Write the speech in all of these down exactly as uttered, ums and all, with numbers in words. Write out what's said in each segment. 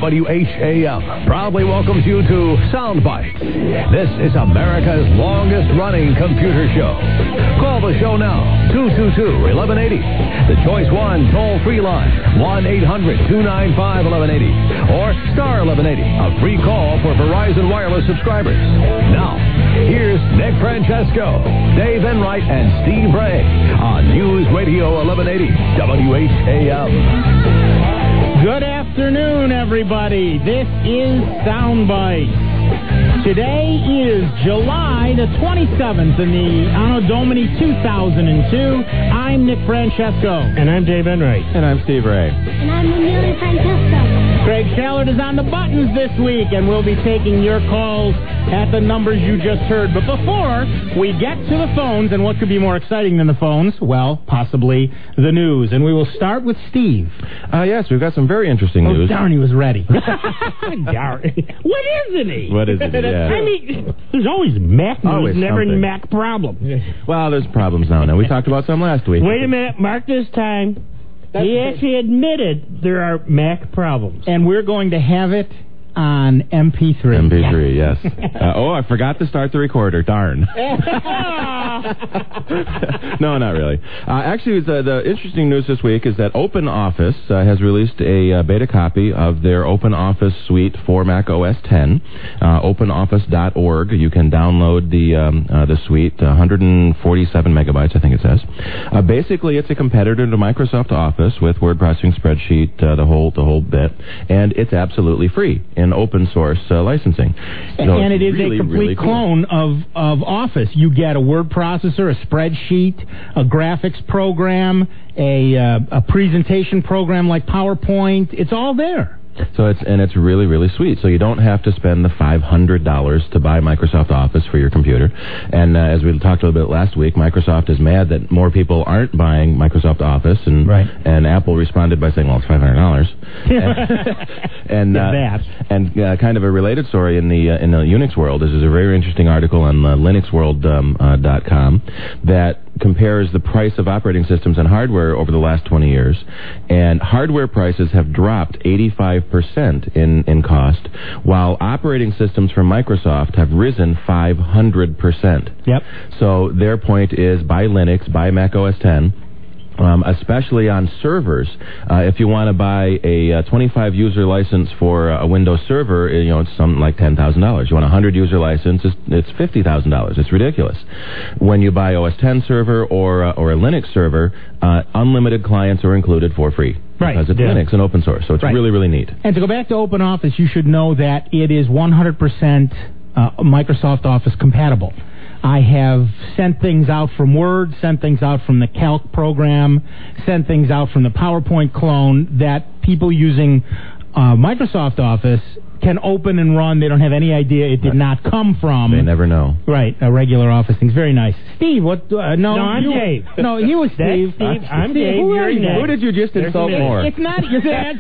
W H A M proudly welcomes you to Soundbite. This is America's longest-running computer show. Call the show now, two two two, eleven eighty. The Choice one toll-free line, one eight hundred, two nine five, eleven eighty. Or star eleven eighty, a free call for Verizon Wireless subscribers. Now, here's Nick Francesco, Dave Enright, and Steve Ray on News Radio eleven eighty W H A M. Good afternoon, everybody. This is Soundbite. Today is July the twenty-seventh in the Anno Domini two thousand two. I'm Nick Francesco. And I'm Dave Enright. And I'm Steve Ray. And I'm Amelia Francesco. Craig Shallard is on the buttons this week, and we'll be taking your calls at the numbers you just heard. But before we get to the phones, and what could be more exciting than the phones? Well, possibly the news. And we will start with Steve. Uh, yes, we've got some very interesting oh, news. darn, he was ready. Darn. What isn't he? What isn't he? Yeah. I mean, there's always Mac news, Always never something. Mac problem. Well, there's problems now. Now, we talked about some last week. Wait a minute, mark this time. He actually admitted there are Mac problems. And we're going to have it on M P three. M P three, yes. Uh, oh, I forgot to start the recorder. Darn. No, not really. Uh, actually, the, the interesting news this week is that OpenOffice uh, has released a uh, beta copy of their OpenOffice suite for Mac O S ten. Uh, open office dot org. You can download the um, uh, the suite, one hundred forty-seven megabytes, I think it says. Uh, basically, it's a competitor to Microsoft Office with word processing, spreadsheet, uh, the whole the whole bit, and it's absolutely free in open source uh, licensing. So and it is really, a complete really cool. clone of, of Office. You get a word processor, a spreadsheet, a graphics program, a, uh, a presentation program like PowerPoint. It's all there. So it's and it's really, really sweet. So you don't have to spend the five hundred dollars to buy Microsoft Office for your computer. And uh, as we talked a little bit last week, Microsoft is mad that more people aren't buying Microsoft Office, and right. and Apple responded by saying, well, it's five hundred dollars. and uh, that. and uh, kind of a related story in the uh, in the Unix world. This is a very interesting article on uh, Linux World dot com um, uh, that compares the price of operating systems and hardware over the last twenty years. And hardware prices have dropped eighty-five percent in, in cost, while operating systems from Microsoft have risen five hundred percent. Yep. So their point is buy Linux, buy Mac O S ten. Um, especially on servers. Uh, if you want to buy a uh, twenty-five user license for a Windows server, you know, it's something like ten thousand dollars. You want a one hundred user license, it's, it's fifty thousand dollars. It's ridiculous. When you buy O S ten server or, uh, or a Linux server, uh, unlimited clients are included for free. Right. Because it's Yeah. Linux and open source, so it's Right. really, really neat. And to go back to OpenOffice, you should know that it is one hundred percent uh, Microsoft Office compatible. I have sent things out from Word, sent things out from the Calc program, sent things out from the PowerPoint clone that people using uh, Microsoft Office can open and run. They don't have any idea it did not come from. They never know. Right, a regular Office thing's very nice. Steve, what? Uh, no, No, I'm you, Dave. No, he was That's Steve. Steve. I'm Steve, Dave. Who, You're are you? Nick. Who did you just There's insult Nick. more? It's not your dad.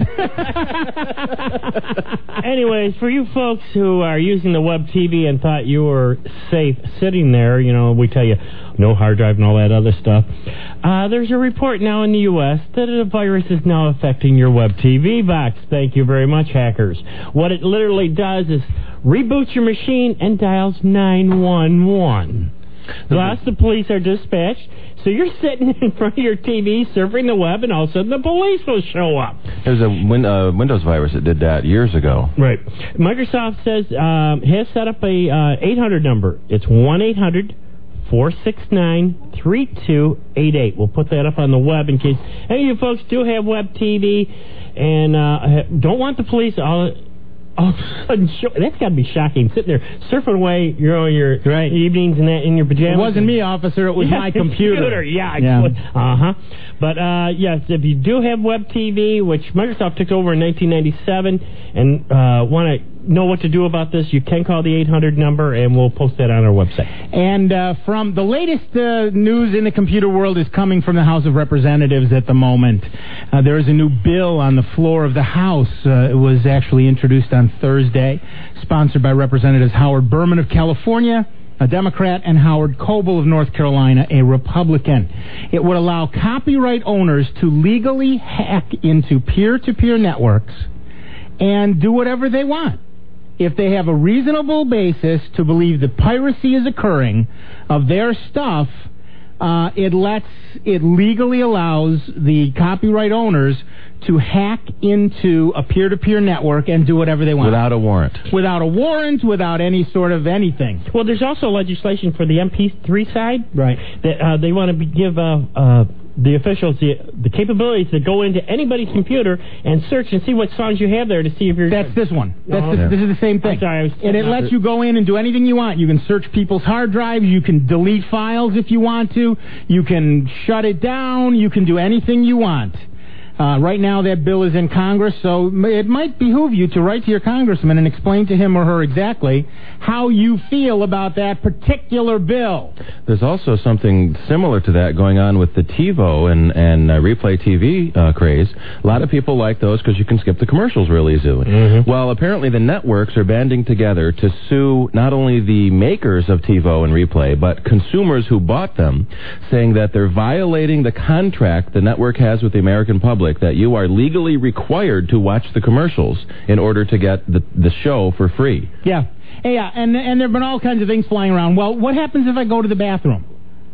Anyways, for you folks who are using the web T V and thought you were safe sitting there, you know, we tell you no hard drive and all that other stuff. Uh, there's a report now in the U S that a virus is now affecting your web T V box. Thank you very much, hackers. What it literally does is reboots your machine and dials nine one one. Thus, the police are dispatched. So you're sitting in front of your T V surfing the web, and all of a sudden the police will show up. There's a win- uh, Windows virus that did that years ago. Right. Microsoft says um, has set up a uh, eight hundred number. It's one eight hundred four six nine three two eight eight. We'll put that up on the web in case any of you folks do have web T V and uh, don't want the police all. All of a sudden, show, that's got to be shocking. Sitting there surfing away, you know, your right. evenings and that in your pajamas. It wasn't me, officer. It was yeah, my computer. computer. Yeah. yeah. Uh huh. But uh, yes, if you do have web T V, which Microsoft took over in nineteen ninety-seven, and uh, want to know what to do about this, you can call the eight hundred number, and we'll post that on our website. And uh, from the latest uh, news in the computer world is coming from the House of Representatives at the moment. Uh, there is a new bill on the floor of the House. Uh, it was actually introduced on Thursday, sponsored by Representatives Howard Berman of California, a Democrat, and Howard Coble of North Carolina, a Republican. It would allow copyright owners to legally hack into peer-to-peer networks and do whatever they want. If they have a reasonable basis to believe that piracy is occurring of their stuff, uh, it lets, it legally allows the copyright owners to hack into a peer-to-peer network and do whatever they want. Without a warrant. Without a warrant, without any sort of anything. Well, there's also legislation for the M P three side. Right. That uh, they want to give uh, uh, the officials the, the capabilities to go into anybody's computer and search and see what songs you have there to see if you're... That's this one. That's Oh, the, okay. This is the same thing. I'm sorry, I was and it lets you go in and do anything you want. You can search people's hard drives. You can delete files if you want to. You can shut it down. You can do anything you want. Uh, right now, that bill is in Congress, so it might behoove you to write to your congressman and explain to him or her exactly how you feel about that particular bill. There's also something similar to that going on with the TiVo and, and uh, replay T V uh, craze. A lot of people like those because you can skip the commercials real easily. Mm-hmm. Well, apparently the networks are banding together to sue not only the makers of TiVo and replay, but consumers who bought them, saying that they're violating the contract the network has with the American public, that you are legally required to watch the commercials in order to get the, the show for free. Yeah. Yeah, and, and there have been all kinds of things flying around. Well, what happens if I go to the bathroom?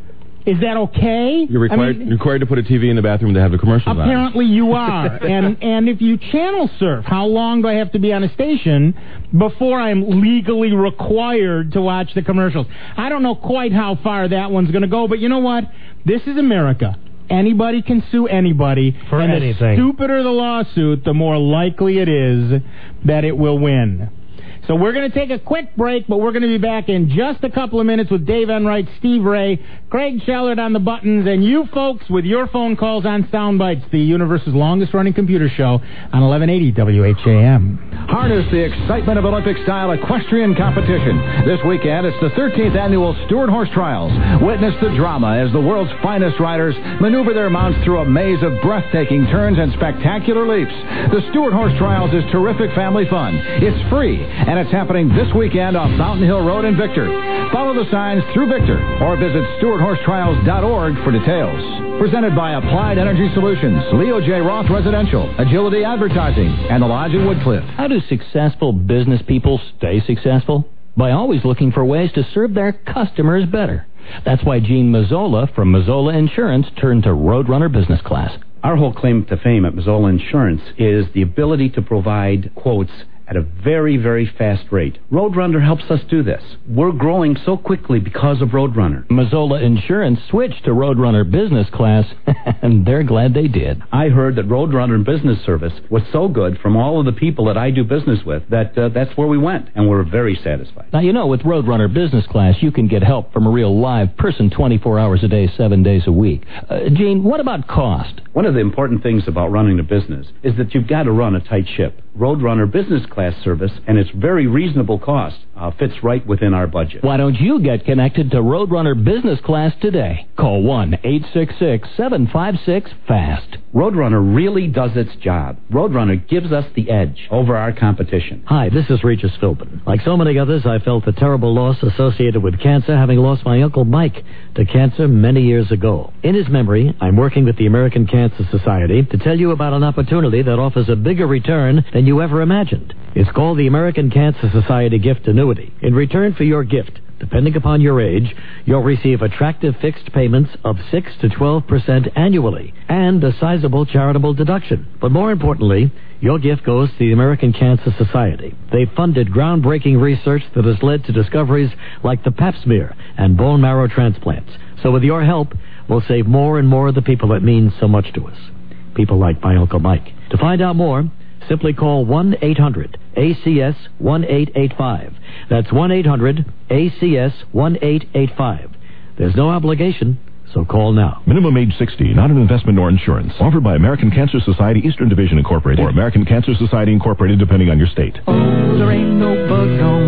Is that okay? You're required, I mean, you're required to put a T V in the bathroom to have the commercials on. Apparently you are. and and if you channel surf, how long do I have to be on a station before I'm legally required to watch the commercials? I don't know quite how far that one's going to go, but you know what? This is America. Anybody can sue anybody. For and anything. The stupider the lawsuit, the more likely it is that it will win. So we're going to take a quick break, but we're going to be back in just a couple of minutes with Dave Enright, Steve Ray, Craig Shellard on the buttons, and you folks with your phone calls on Soundbites, the universe's longest-running computer show on eleven eighty W H A M. Harness the excitement of Olympic-style equestrian competition. This weekend, it's the thirteenth annual Stewart Horse Trials. Witness the drama as the world's finest riders maneuver their mounts through a maze of breathtaking turns and spectacular leaps. The Stewart Horse Trials is terrific family fun. It's free, and it's happening this weekend off Fountain Hill Road in Victor. Follow the signs through Victor or visit Stewart Horse Trials dot org for details. Presented by Applied Energy Solutions, Leo J. Roth Residential, Agility Advertising, and the Lodge at Woodcliff. How do successful business people stay successful? By always looking for ways to serve their customers better. That's why Gene Mazzola from Mazzola Insurance turned to Roadrunner Business Class. Our whole claim to fame at Mazzola Insurance is the ability to provide quotes at a very, very fast rate. Roadrunner helps us do this. We're growing so quickly because of Roadrunner. Mazzola Insurance switched to Roadrunner Business Class, and they're glad they did. I heard that Roadrunner Business Service was so good from all of the people that I do business with that uh, that's where we went, and we're very satisfied. Now, you know, with Roadrunner Business Class, you can get help from a real live person twenty-four hours a day, seven days a week. Uh, Gene, what about cost? One of the important things about running a business is that you've got to run a tight ship. Roadrunner Business Class service, and its very reasonable cost uh, fits right within our budget. Why don't you get connected to Roadrunner Business Class today? Call one eight six six, seven five six, FAST. Roadrunner really does its job. Roadrunner gives us the edge over our competition. Hi, this is Regis Philbin. Like so many others, I felt the terrible loss associated with cancer, having lost my Uncle Mike to cancer many years ago. In his memory, I'm working with the American Cancer Society to tell you about an opportunity that offers a bigger return than you ever imagined. It's called the American Cancer Society Gift Annuity. In return for your gift, depending upon your age, you'll receive attractive fixed payments of six to twelve percent annually and a sizable charitable deduction. But more importantly, your gift goes to the American Cancer Society. They've funded groundbreaking research that has led to discoveries like the pap smear and bone marrow transplants. So with your help, we'll save more and more of the people that mean so much to us. People like my Uncle Mike. To find out more, simply call one eight hundred A C S one eight eight five. That's one eight hundred A C S one eight eight five. There's no obligation, so call now. Minimum age sixty, not an investment nor insurance. Offered by American Cancer Society Eastern Division Incorporated or American Cancer Society Incorporated, depending on your state. Oh, there ain't no bugs on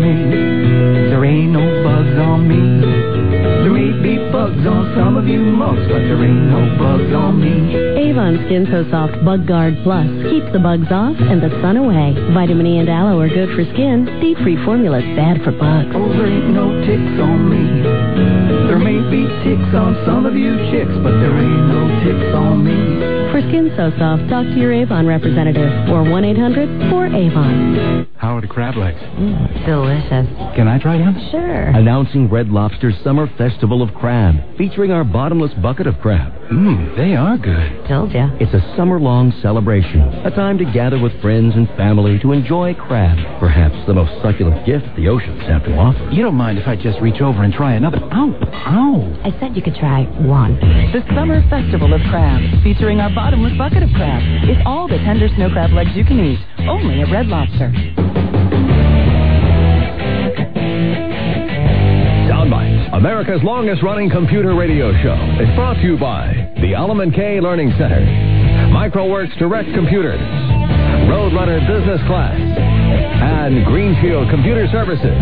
me. There ain't no bugs on me. There may be bugs on some of you mugs, but there ain't no bugs on me. Avon Skin So Soft Bug Guard Plus keeps the bugs off and the sun away. Vitamin E and aloe are good for skin. Deep-free formula is bad for bugs. Oh, there ain't no ticks on me. There may be ticks on some of you chicks, but there ain't no ticks on me. For skin so soft, talk to your Avon representative or one eight hundred four A V O N. How are the crab legs? Mm, delicious. Can I try one? Sure. Announcing Red Lobster's Summer Festival of Crab, featuring our bottomless bucket of crab. Mmm, they are good. Told ya. It's a summer-long celebration, a time to gather with friends and family to enjoy crab, perhaps the most succulent gift the oceans have to offer. You don't mind if I just reach over and try another? Ow, ow. I said you could try one. The Summer Festival of Crab, featuring our bottomless bucket of crab, is all the tender snow crab legs you can eat, only at Red Lobster. Soundbites, America's longest-running computer radio show, is brought to you by the Alum and Kay Learning Center, Microworks Direct Computers, Roadrunner Business Class, and Greenfield Computer Services.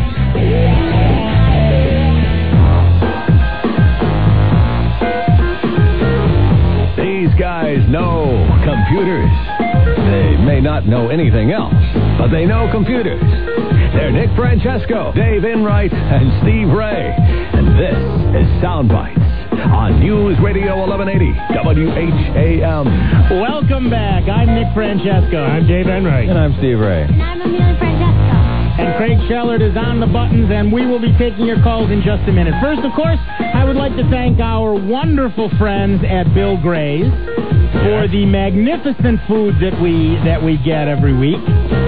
These guys know computers. They may not know anything else, but they know computers. They're Nick Francesco, Dave Enright, and Steve Ray. And this is Soundbites on News Radio eleven eighty W H A M. Welcome back. I'm Nick Francesco. I'm Dave Enright. And I'm Steve Ray. And I'm Amelia Francesco. And Craig Shellard is on the buttons, and we will be taking your calls in just a minute. First, of course, I would like to thank our wonderful friends at Bill Gray's for the magnificent food that we that we get every week.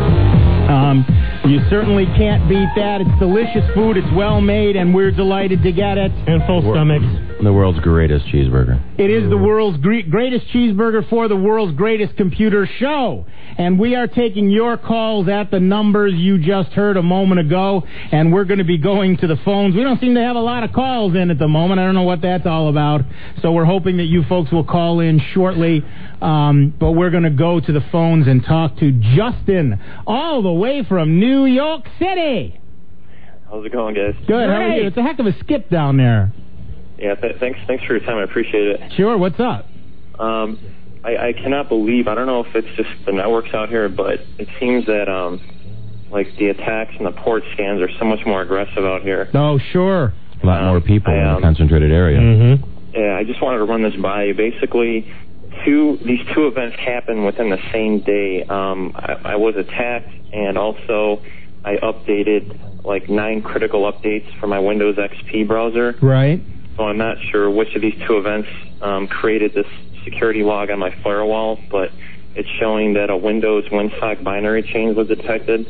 Um, you certainly can't beat that. It's delicious food. It's well made, and we're delighted to get it. And full stomachs. The world's greatest cheeseburger. It is the world's gre- greatest cheeseburger for the world's greatest computer show. And we are taking your calls at the numbers you just heard a moment ago, and we're going to be going to the phones. We don't seem to have a lot of calls in at the moment. I don't know what that's all about. So we're hoping that you folks will call in shortly. Um, but we're going to go to the phones and talk to Justin, all the way from New York City. How's it going, guys? Good. How are you? It's a heck of a skip down there. Yeah, th- thanks Thanks for your time. I appreciate it. Sure. What's up? Um, I, I cannot believe, I don't know if it's just the networks out here, but it seems that, um, like, the attacks and the port scans are so much more aggressive out here. Oh, sure. A lot um, more people I, um, in a concentrated area. Mm-hmm. Yeah, I just wanted to run this by you. Basically, two these two events happened within the same day. Um, I, I was attacked, and also I updated, like, nine critical updates for my Windows X P browser. Right. So I'm not sure which of these two events um, created this security log on my firewall, but it's showing that a Windows WinSock binary change was detected.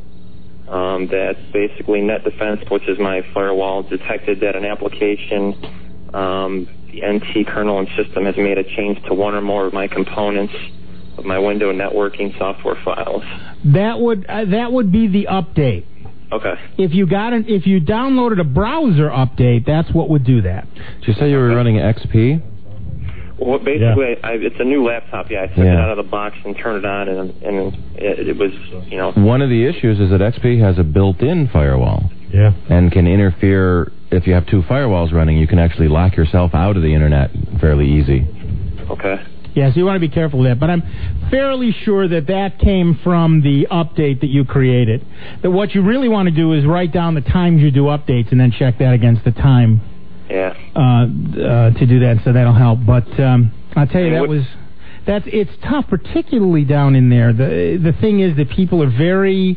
Um, that basically NetDefense, which is my firewall, detected that an application, um, the N T kernel and system, has made a change to one or more of my components of my Windows networking software files. That would uh, that would be the update. Okay. If you got an, if you downloaded a browser update, that's what would do that. Did you say you were running X P? Well, basically, yeah. I, it's a new laptop. Yeah, I took yeah. it out of the box and turned it on, and and it, it was, you know. One of the issues is that X P has a built-in firewall. Yeah. And can interfere. If you have two firewalls running, you can actually lock yourself out of the internet fairly easy. Okay. Yeah, so you want to be careful with that. But I'm fairly sure that that came from the update that you created. That what you really want to do is write down the times you do updates and then check that against the time. Yeah. Uh, uh, to do that, so that'll help. But um, I'll tell you, that was that's it's tough, particularly down in there. The the thing is that people are very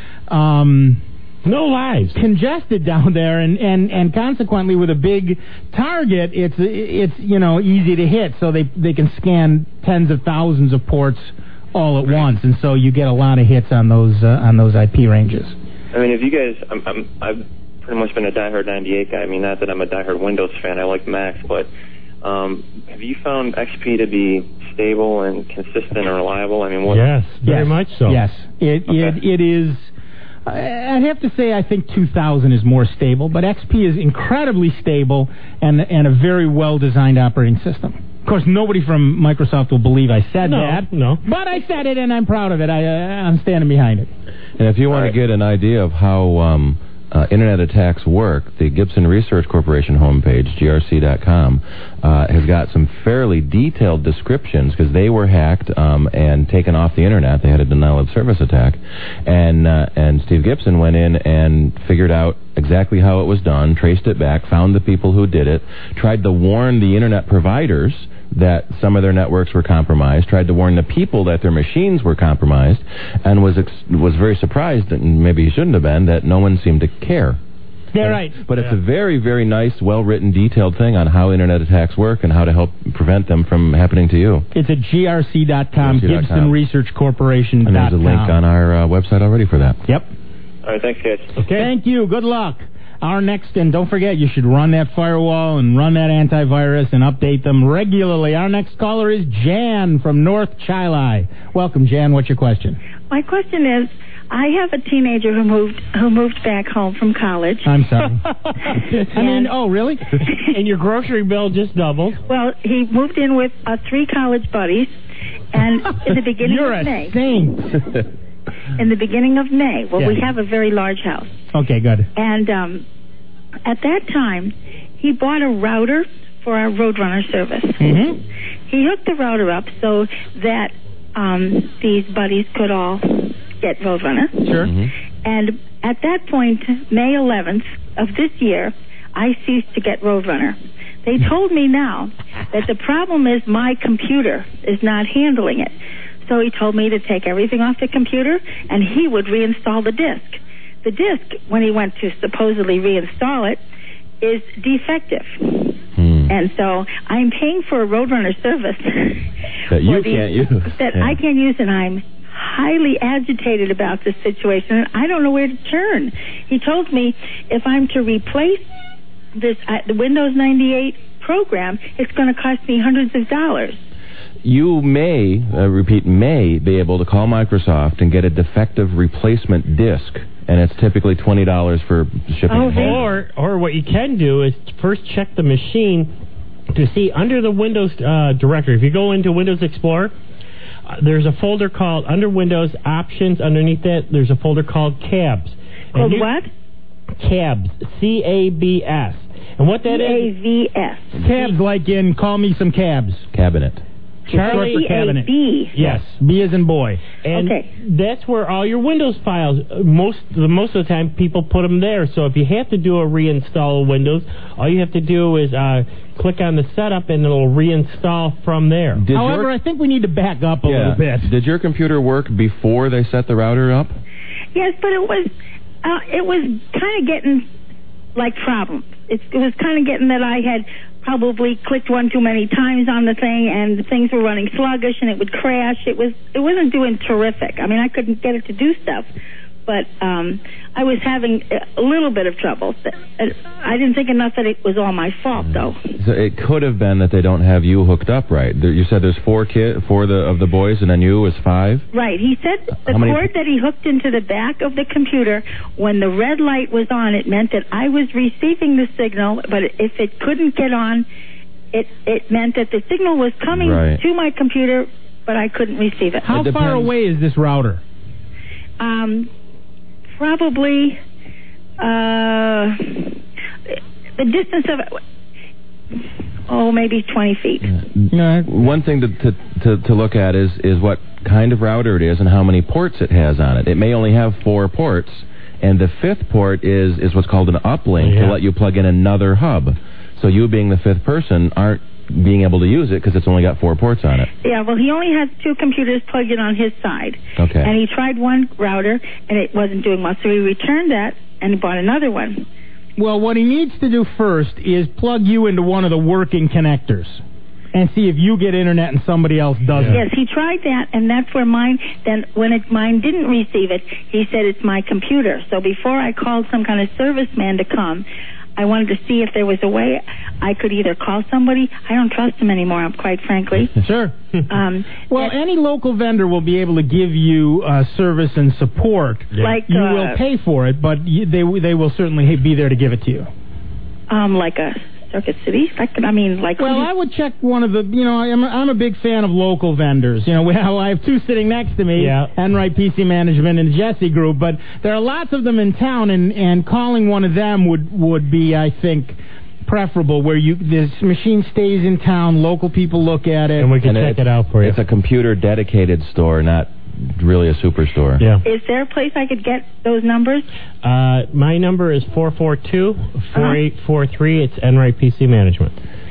um, no lies congested down there, and, and, and consequently, with a big target, it's it's you know easy to hit. So they they can scan tens of thousands of ports all at once, and so you get a lot of hits on those uh, on those I P ranges. I mean, if you guys, I'm, I'm I've pretty much been a diehard ninety-eight guy. I mean, not that I'm a diehard Windows fan. I like Macs, but um, have you found X P to be stable and consistent and reliable? I mean, what? Yes, very yes, much so. Yes, it okay. it it is. I'd have to say I think two thousand is more stable, but X P is incredibly stable and and a very well designed operating system. Of course, nobody from Microsoft will believe I said no, that. No, but I said it, and I'm proud of it. I uh, I'm standing behind it. And if you want right. to get an idea of how um, uh, internet attacks work, the Gibson Research Corporation homepage, G R C dot com, uh, has got some fairly detailed descriptions because they were hacked um, and taken off the internet. They had a denial of service attack, and uh, and Steve Gibson went in and figured out exactly how it was done, traced it back, found the people who did it, tried to warn the internet providers that some of their networks were compromised, tried to warn the people that their machines were compromised, and was ex- was very surprised, and maybe he shouldn't have been, that no one seemed to care. Yeah, right. But it's yeah. a very, very nice, well-written, detailed thing on how Internet attacks work and how to help prevent them from happening to you. It's at G R C dot com, Gibson Research Corporation dot com. And there's a link on our uh, website already for that. Yep. All right, thanks, guys. Okay. Thank you. Good luck. Our next, and don't forget, you should run that firewall and run that antivirus and update them regularly. Our next caller is Jan from North Chili. Welcome, Jan. What's your question? My question is, I have a teenager who moved who moved back home from college. I'm sorry. I mean, oh, really? And your grocery bill just doubled. Well, he moved in with uh, three college buddies, and in the beginning You're of a May. saint. In the beginning of May. Well, yeah. we have a very large house. Okay, good. And um, at that time, he bought a router for our Roadrunner service. Mm-hmm. He hooked the router up so that um, these buddies could all get Roadrunner. Sure. Mm-hmm. And at that point, May eleventh of this year, I ceased to get Roadrunner. They told me now that the problem is my computer is not handling it. So he told me to take everything off the computer, and he would reinstall the disk. The disk, when he went to supposedly reinstall it, is defective. Hmm. And so I'm paying for a Roadrunner service that you the, can't use. That yeah. I can't use, and I'm highly agitated about this situation, and I don't know where to turn. He told me if I'm to replace this uh, the Windows ninety-eight program, it's going to cost me hundreds of dollars. You may, uh, repeat, may be able to call Microsoft and get a defective replacement disk, and it's typically twenty dollars for shipping. Oh, it home. Or, or what you can do is first check the machine to see under the Windows uh, directory. If you go into Windows Explorer, uh, there's a folder called, under Windows Options, underneath that, there's a folder called Cabs. Called you, what? Cabs, C A B S. And what that is... C A V S. Cabs, like in Call Me Some Cabs. Cabinet. Charlie for cabinet. B. Yes. B as in boy. And okay. that's where all your Windows files, most the most of the time, people put them there. So if you have to do a reinstall of Windows, all you have to do is uh, click on the setup, and it'll reinstall from there. Did However, your, I think we need to back up a yeah, little bit. Did your computer work before they set the router up? Yes, but it was uh, it was kind of getting like problems. It, it was kind of getting that I had probably clicked one too many times on the thing, and things were running sluggish, and it would crash. It was it wasn't doing terrific. I mean, I couldn't get it to do stuff, but um, I was having a little bit of trouble. I didn't think enough that it was all my fault, though. So it could have been that they don't have you hooked up right. You said there's four kid, four the, of the boys, and then you is five? Right. He said the How many- cord that he hooked into the back of the computer, when the red light was on, it meant that I was receiving the signal, but if it couldn't get on, it, it meant that the signal was coming Right. to my computer, but I couldn't receive it. How It far depends. away is this router? Um, probably uh, the distance of it, oh, maybe twenty feet. No. One thing to, to, to, to look at is, is what kind of router it is and how many ports it has on it. It may only have four ports, and the fifth port is, is what's called an uplink Yeah. to let you plug in another hub. So you being the fifth person aren't being able to use it because it's only got four ports on it. Yeah, well, he only has two computers plugged in on his side. Okay. And he tried one router, and it wasn't doing well, so he returned that and he bought another one. Well, what he needs to do first is plug you into one of the working connectors and see if you get internet and somebody else doesn't. Yes, he tried that, and that's where mine, then when it, mine didn't receive it, he said it's my computer. So before I called some kind of serviceman to come, I wanted to see if there was a way I could either call somebody. I don't trust him anymore, quite frankly. Sure. Um, well, any local vendor will be able to give you uh, service and support. Like, you uh, will pay for it, but you, they they will certainly be there to give it to you. um, like a Circuit City? Like, I mean, like... Well, I would check one of the, you know, I'm a, I'm a big fan of local vendors. You know, we have, I have two sitting next to me, Yeah. Enright P C Management and Jesse Group, but there are lots of them in town, and, and calling one of them would, would be, I think, preferable, where you this machine stays in town, local people look at it. And we can And check it out for you. It's a computer-dedicated store, not really a superstore. Yeah. Is there a place I could get those numbers? Uh, my number is four four two, four eight four three. It's Enright P C Management.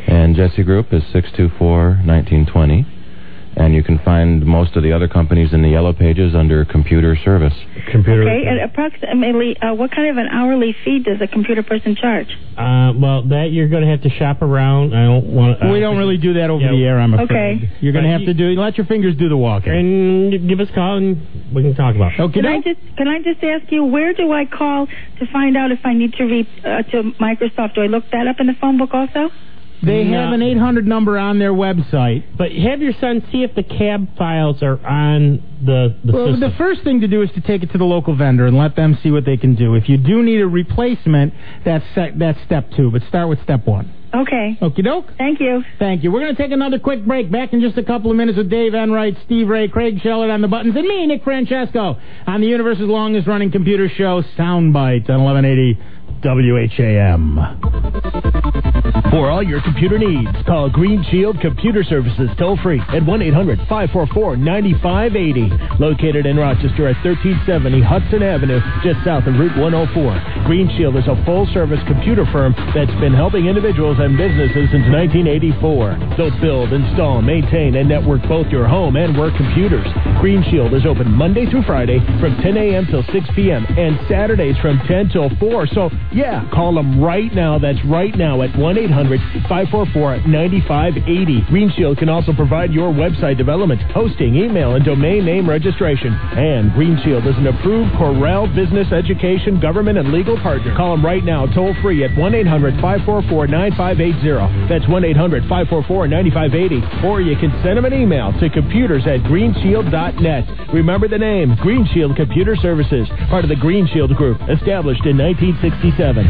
And Jesse Group is six two four, one nine two zero. And you can find most of the other companies in the yellow pages under computer service. Computer. Okay, and approximately, uh, what kind of an hourly fee does a computer person charge? Uh, well, that you're going to have to shop around. I don't want. Uh, we don't really do that over yeah, the air, I'm afraid. Okay. You're going to have to do. Let your fingers do the walking. And give us a call and we can talk about it. Okay. Can I just can I just ask you, where do I call to find out if I need to read uh, to Microsoft? Do I look that up in the phone book also? They No. have an eight hundred number on their website. But have your son see if the cab files are on the, the well, system. the first thing to do is to take it to the local vendor and let them see what they can do. If you do need a replacement, that's se- that's step two. But start with step one. Okay. Okie doke. Thank you. Thank you. We're going to take another quick break. Back in just a couple of minutes with Dave Enright, Steve Ray, Craig Shellert on the buttons, and me, Nick Francesco, on the universe's longest running computer show, Soundbites, on eleven eighty W H A M. For all your computer needs, call Green Shield Computer Services toll-free at one eight hundred, five four four, nine five eight zero. Located in Rochester at thirteen seventy Hudson Avenue, just south of Route one oh four. Green Shield is a full-service computer firm that's been helping individuals and businesses since nineteen eighty-four. They'll build, install, maintain, and network both your home and work computers. Green Shield is open Monday through Friday from ten a.m. till six p.m. and Saturdays from ten till four. So, yeah, call them right now. That's right now at one eight hundred, five four four, nine five eight zero. Green Shield can also provide your website development, hosting, email, and domain name registration. And Green Shield is an approved Corel business, education, government, and legal partner. Call them right now, toll free at one eight hundred, five four four, nine five eight zero. That's one eight hundred, five four four, nine five eight zero. Or you can send them an email to computers at green shield dot net. Remember the name, Green Shield Computer Services, part of the Green Shield Group, established in nineteen sixty-seven.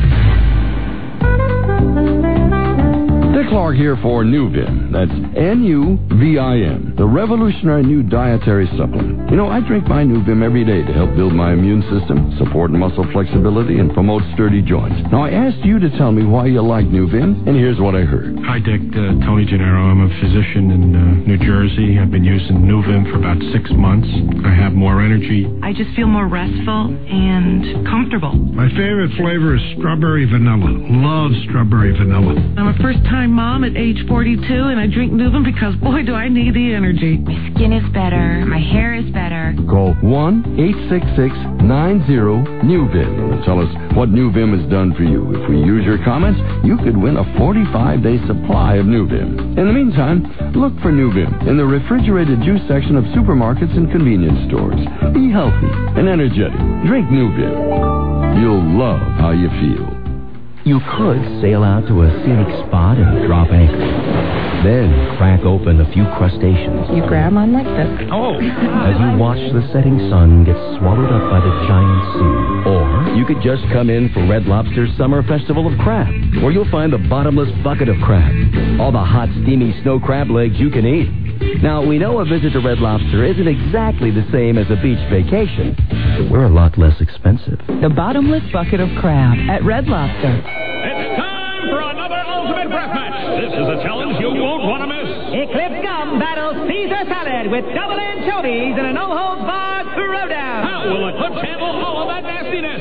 Dick Clark here for Nuvin. That's N U V I N, the revolutionary new dietary supplement. You know, I drink my Nuvim every day to help build my immune system, support muscle flexibility, and promote sturdy joints. Now, I asked you to tell me why you like Nuvim, and here's what I heard. Hi, Dick. Uh, Tony Gennaro. I'm a physician in uh, New Jersey. I've been using Nuvim for about six months. I have more energy. I just feel more restful and comfortable. My favorite flavor is strawberry vanilla. Love strawberry vanilla. I'm a first-time mom at age forty-two, and I drink Nuvim because, boy, do I need the energy. My skin is better. My hair is better. Call one eight six six, nine zero, Nuvim and tell us what Nuvim has done for you. If we use your comments, you could win a forty-five day supply of Nuvim. In the meantime, look for Nuvim in the refrigerated juice section of supermarkets and convenience stores. Be healthy and energetic. Drink Nuvim. You'll love how you feel. You could sail out to a scenic spot and drop anchor. Then crack open a few crustaceans. You grab on like this. Oh! As you watch the setting sun get swallowed up by the giant sea. Or you could just come in for Red Lobster's Summer Festival of Crab, where you'll find the bottomless bucket of crab. All the hot, steamy snow crab legs you can eat. Now, we know a visit to Red Lobster isn't exactly the same as a beach vacation, but we're a lot less expensive. The bottomless bucket of crab at Red Lobster. It's time for another Ultimate Breath Match. This is a challenge you won't want to miss. Eclipse Gum battles Caesar Salad with double anchovies and a no-holds-barred throwdown. How will Eclipse handle all of that nastiness?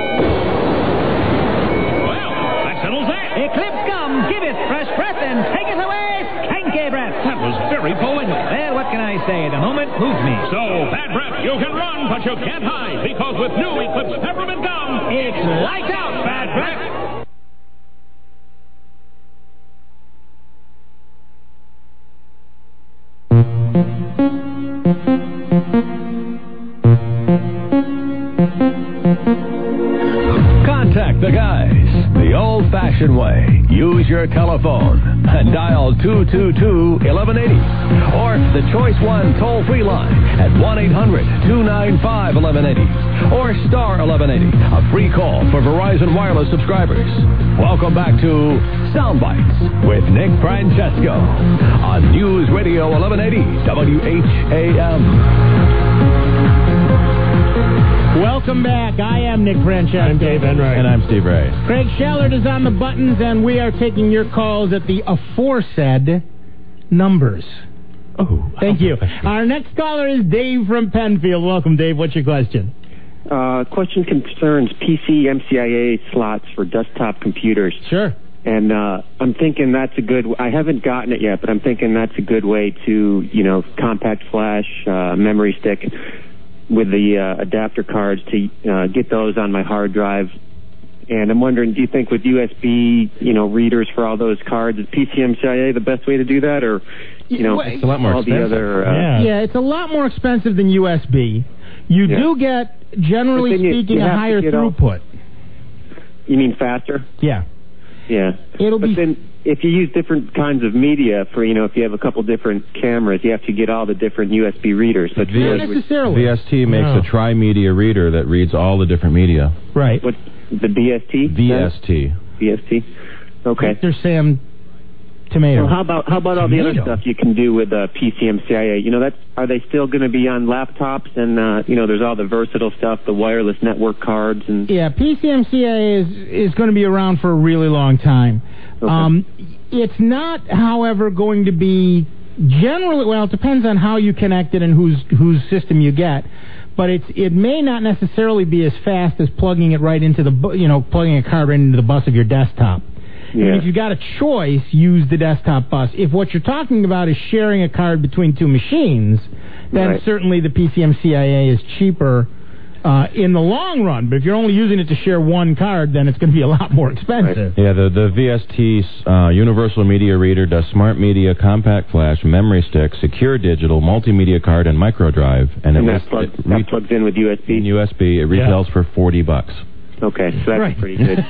Well, that settles that. Eclipse Gum, give it fresh breath and take it away, skanky breath. That was very poetic. Well, what can I say? The moment moved me. So, bad breath, you can run, but you can't hide, because with new Eclipse Peppermint Gum, It's lights out, bad breath. Contact the guys the old-fashioned way. Use your telephone and dial two two two, eleven eighty or the Choice One toll-free line at one eight hundred, two nine five, eleven eighty or star eleven eighty, a free call for Verizon Wireless subscribers. Welcome back to Soundbites with Nick Francesco on News Radio eleven eighty W H A M. Welcome back. I am Nick Francesco. I'm Dave Enright. And I'm Steve Ray. Craig Shellert is on the buttons, and we are taking your calls at the aforesaid numbers. Oh, thank you. Our next caller is Dave from Penfield. Welcome, Dave. What's your question? Uh, question concerns P C M C I A slots for desktop computers. Sure. And uh, I'm thinking that's a good, I haven't gotten it yet, but I'm thinking that's a good way to, you know, compact flash, uh, memory stick with the uh, adapter cards to uh, get those on my hard drive. And I'm wondering, do you think with U S B, you know, readers for all those cards, is P C M C I A the best way to do that? Or, you know, it's a lot more all expensive. the other... Uh, yeah. yeah, it's a lot more expensive than U S B. You Yeah. do get, generally But then you- speaking, you a have to higher get all- throughput. You mean faster? Yeah. Yeah. It'll but be... then if you use different kinds of media for, you know, if you have a couple different cameras, you have to get all the different U S B readers. But V S- yours would- V S T makes No. a tri-media reader that reads all the different media. Right. What, the B S T? V S T. B S T? Okay. Victor Sam Tomato. Well, how about how about all the other Tomato. stuff you can do with uh, P C M C I A? You know, that's are they still going to be on laptops? And uh, you know, there's all the versatile stuff, the wireless network cards, and Yeah, P C M C I A is is going to be around for a really long time. Um, it's not, however, going to be generally. Well, it depends on how you connect it and whose whose system you get. But it's it may not necessarily be as fast as plugging it right into the bu- you know plugging a card right into the bus of your desktop. I mean, Yeah. if you got a choice, use the desktop bus. If what you're talking about is sharing a card between two machines, then Right. certainly the P C M C I A is cheaper uh, in the long run. But if you're only using it to share one card, then it's going to be a lot more expensive. Yeah, the, the V S T uh, Universal Media Reader does smart media, compact flash, memory stick, secure digital, multimedia card, and micro drive. And, and it, that, was- plugs, it that plugs in with U S B. in U S B, it retails for forty bucks. Okay, so that's Right. pretty good.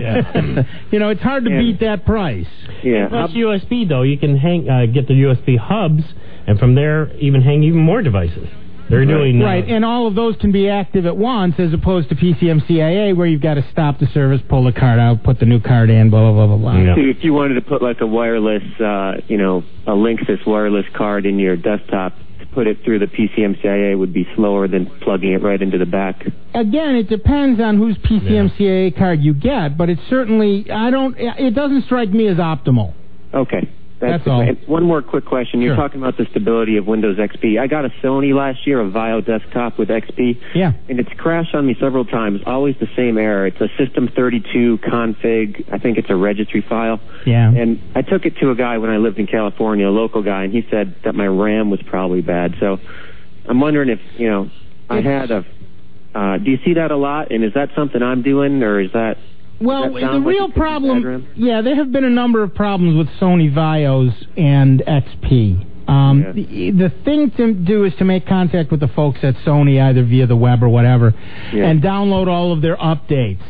You know, it's hard to And- beat that price. Yeah. Plus U S B, though, you can hang uh, get the U S B hubs, and from there even hang even more devices. They're doing... Uh, Right, and all of those can be active at once as opposed to P C M C I A where you've got to stop the service, pull the card out, put the new card in, blah, blah, blah, blah, blah. So if you wanted to put like a wireless, uh, you know, a Linksys wireless card in your desktop, to put it through the P C M C I A would be slower than plugging it right into the back. Again, it depends on whose P C M C I A card you get, but it's certainly, I don't, it doesn't strike me as optimal. Okay. That's the- all. and one more quick question. You're Sure. talking about the stability of Windows X P. I got a Sony last year, a Vio desktop with X P. Yeah. And it's crashed on me several times. Always the same error. It's a System thirty-two config. I think it's a registry file. Yeah. And I took it to a guy when I lived in California, a local guy, and he said that my RAM was probably bad. So I'm wondering if, you know, I had a... Uh, do you see that a lot? And is that something I'm doing, or is that... Well, does that the sound like real it could be bad problem, RAM? yeah, there have been a number of problems with Sony Vios and X P. Um, the, the thing to do is to make contact with the folks at Sony, either via the web or whatever, Yeah. and download all of their updates.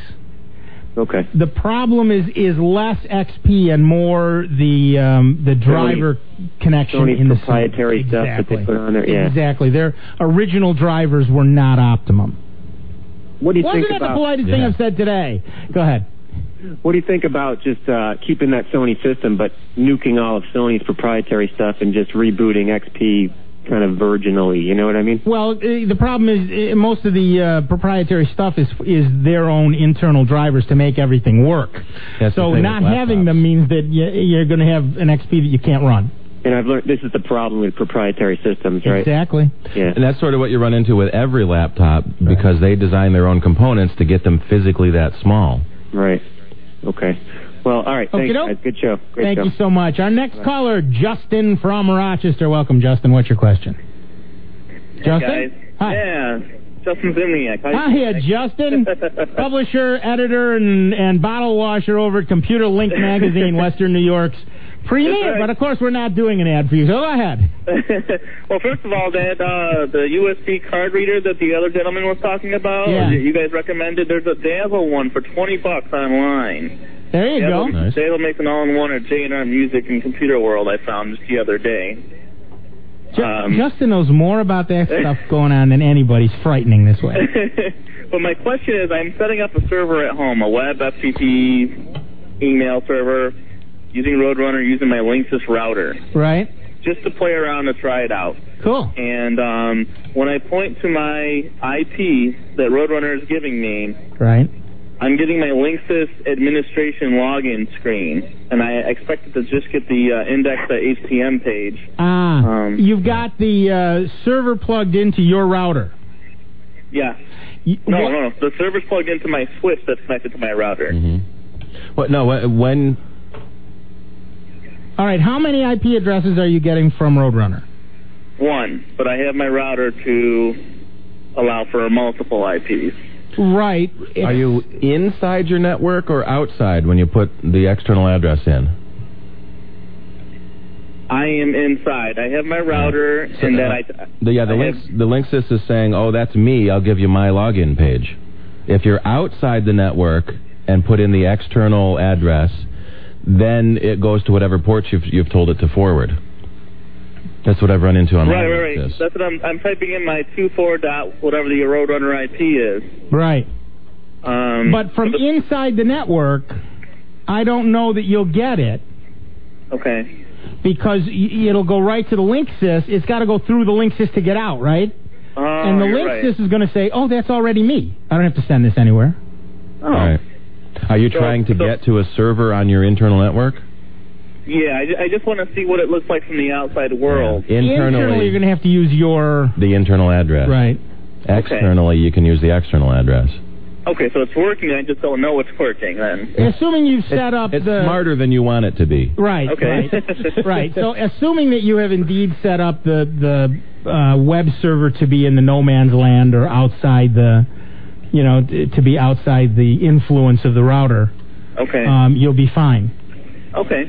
Okay. The problem is is less X P and more the um, the driver connection Sony's in the proprietary system. stuff that they Exactly. put on there, yeah. Exactly. Their original drivers were not optimum. What do you Wasn't think that about... the politest thing I've said today? Go ahead. What do you think about just uh, keeping that Sony system, but nuking all of Sony's proprietary stuff and just rebooting X P kind of virginally? You know what I mean? Well, uh, the problem is uh, most of the uh, proprietary stuff is is their own internal drivers to make everything work. That's the so thing not with having them means that you, you're going to have an X P that you can't run. And I've learned this is the problem with proprietary systems, right? Exactly. Yeah. And that's sort of what you run into with every laptop because they design their own components to get them physically that small. Right. Okay. Well, all right. Thanks, Okey-doke. guys. Good show. Great Thank show. you so much. Our next caller, Justin from Rochester. Welcome, Justin. What's your question? Justin? Hey, guys. Hi. Yeah. Justin Zimniak. How you Hiya, doing? Justin. Publisher, editor, and, and bottle washer over at Computer Link Magazine, Western New York's premier. That's right. But, of course, we're not doing an ad for you, so go ahead. Well, first of all, that uh, the U S B card reader that the other gentleman was talking about, Yeah. that you guys recommended, there's a they have a one for twenty bucks online. There you They go. have a- Nice. They will make an all-in-one at J and R Music and Computer World, I found just the other day. Ju- Um, Justin knows more about that stuff going on than anybody's frightening this way. But my question is, I'm setting up a server at home, a web F T P email server, using Roadrunner, using my Linksys router, Right? just to play around and try it out. Cool. And um, when I point to my I P that Roadrunner is giving me, Right. I'm getting my Linksys administration login screen, and I expect it to just get the uh, index.htm page. Ah, Um, you've got the uh, server plugged into your router. Yeah. You- No, what- no, no. The server's plugged into my switch that's connected to my router. Mm-hmm. What? No. wh- When All right, how many I P addresses are you getting from Roadrunner? One, but I have my router to allow for multiple I Ps. Right. Are you inside your network or outside when you put the external address in? I am inside. I have my router, So, and uh, then I... The, yeah, the I links, the Linksys is saying, oh, that's me, I'll give you my login page. If you're outside the network and put in the external address, then it goes to whatever port you've, you've told it to forward. That's what I've run into on Right, my right, right. That's what I'm, I'm typing in my two four dot whatever the Roadrunner I P is. Right. Um, But from inside the network, I don't know that you'll get it. Okay. Because y- it'll go right to the Linksys. It's got to go through the Linksys to get out, right? Oh, and the you're Linksys right. is going to say, oh, that's already me. I don't have to send this anywhere. Oh. All right. Are you So- trying to so- get to a server on your internal network? Yeah, I, ju- I just want to see what it looks like from the outside world. Internally, you're going to have to use your... The internal address. Right. Externally, you can use the external address. Okay, so it's working. I just don't know it's working then. Assuming you've set up It's the... smarter than you want it to be. Right, Okay. right. right. So assuming that you have indeed set up the, the uh, web server to be in the no man's land or outside the... You know, t- to be outside the influence of the router, Okay. um, you'll be fine. Okay.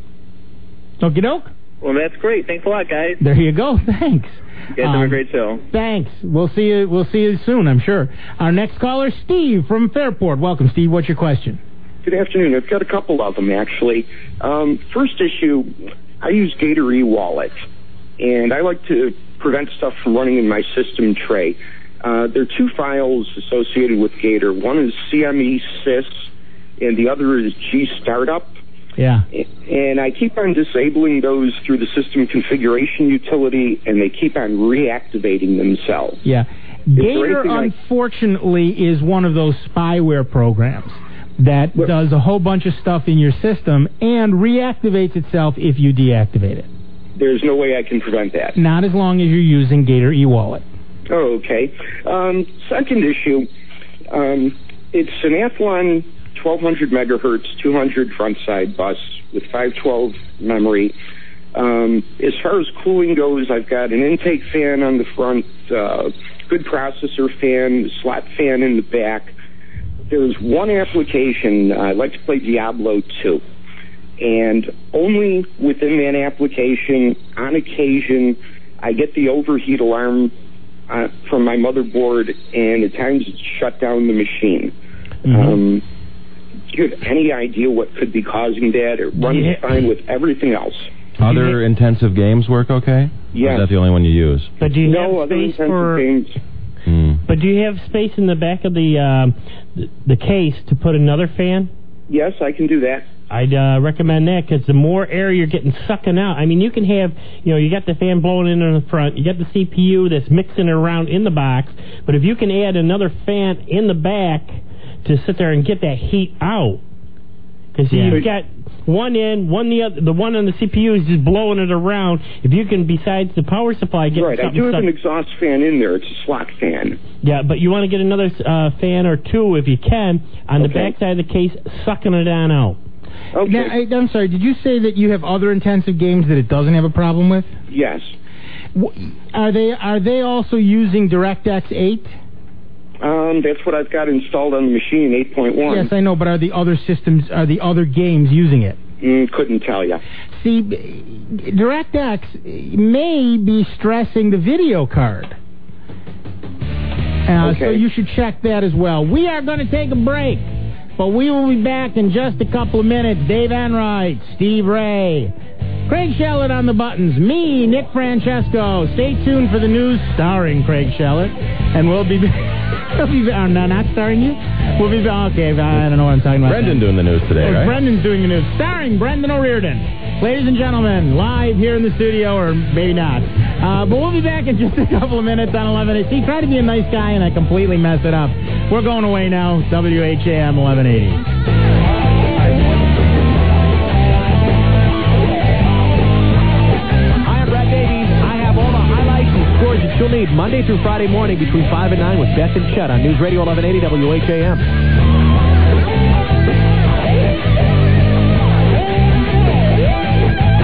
Okie doke. Well, that's great. Thanks a lot, guys. There you go. Thanks. You guys have a Um, great show. Thanks. We'll see you. We'll see you soon, I'm sure. Our next caller, Steve from Fairport. Welcome, Steve. What's your question? Good afternoon. I've got a couple of them, actually. Um, first issue, I use Gator eWallet, and I like to prevent stuff from running in my system tray. Uh, there are two files associated with Gator. One is C M E sys, and the other is G Startup. Yeah. And I keep on disabling those through the system configuration utility, and they keep on reactivating themselves. Yeah. there Gator, anything I- unfortunately, is one of those spyware programs that does a whole bunch of stuff in your system and reactivates itself if you deactivate it. There's no way I can prevent that. Not as long as you're using Gator eWallet. Oh, okay. Um, second issue, um, it's an Athlon twelve hundred megahertz, two hundred front side bus with five twelve memory. Um, as far as cooling goes, I've got an intake fan on the front, uh, good processor fan, slot fan in the back. There's one application, uh, I like to play Diablo two, and only within that application, on occasion, I get the overheat alarm uh, from my motherboard, and at times it's shut down the machine. Mm-hmm. Um, do you have any idea what could be causing that? It runs Yeah. fine with everything else. Other intensive games work okay? Yeah. Or is that the only one you use? But do you No, have other space intensive for? games. Hmm. But do you have space in the back of the um, the, the case to put another fan? Yes, I can do that. I'd uh, recommend that because the more air you're getting sucking out. I mean, you can have, you know, you got the fan blowing in on the front, you got the C P U that's mixing around in the box, but if you can add another fan in the back to sit there and get that heat out, because Yeah. you've got one in, one the other, the one on the C P U is just blowing it around. If you can, besides the power supply, get Right, I something do have sucked- an exhaust fan in there. It's a slot fan. Yeah, but you want to get another uh, fan or two if you can on the Okay. back side of the case, sucking it on out. Okay. Now, I, I'm sorry, did you say that you have other intensive games that it doesn't have a problem with? Yes. W- Are they are they also using DirectX eight? Um, that's what I've got installed on the machine, eight point one. Yes, I know, but are the other systems, are the other games using it? Mm, couldn't tell you. See, DirectX may be stressing the video card. Uh, Okay. So you should check that as well. We are going to take a break, but we will be back in just a couple of minutes. Dave Enright, Steve Ray, Craig Shellett on the buttons, me, Nick Francesco. Stay tuned for the news starring Craig Shellett, and we'll be... we'll be uh, no, not starring you? We'll be... Okay, I don't know what I'm talking about. Brendan doing the news today, Oh, right? Brendan's doing the news, starring Brendan O'Riordan. Ladies and gentlemen, live here in the studio, or maybe not. Uh, but we'll be back in just a couple of minutes on eleven eighty. See, try to be a nice guy, and I completely mess it up. We're going away now. W H A M eleven eighty. Hi, I'm Brad Davies. I have all the highlights and scores that you'll need Monday through Friday morning between five and nine with Beth and Chet on News Radio eleven eighty W H A M.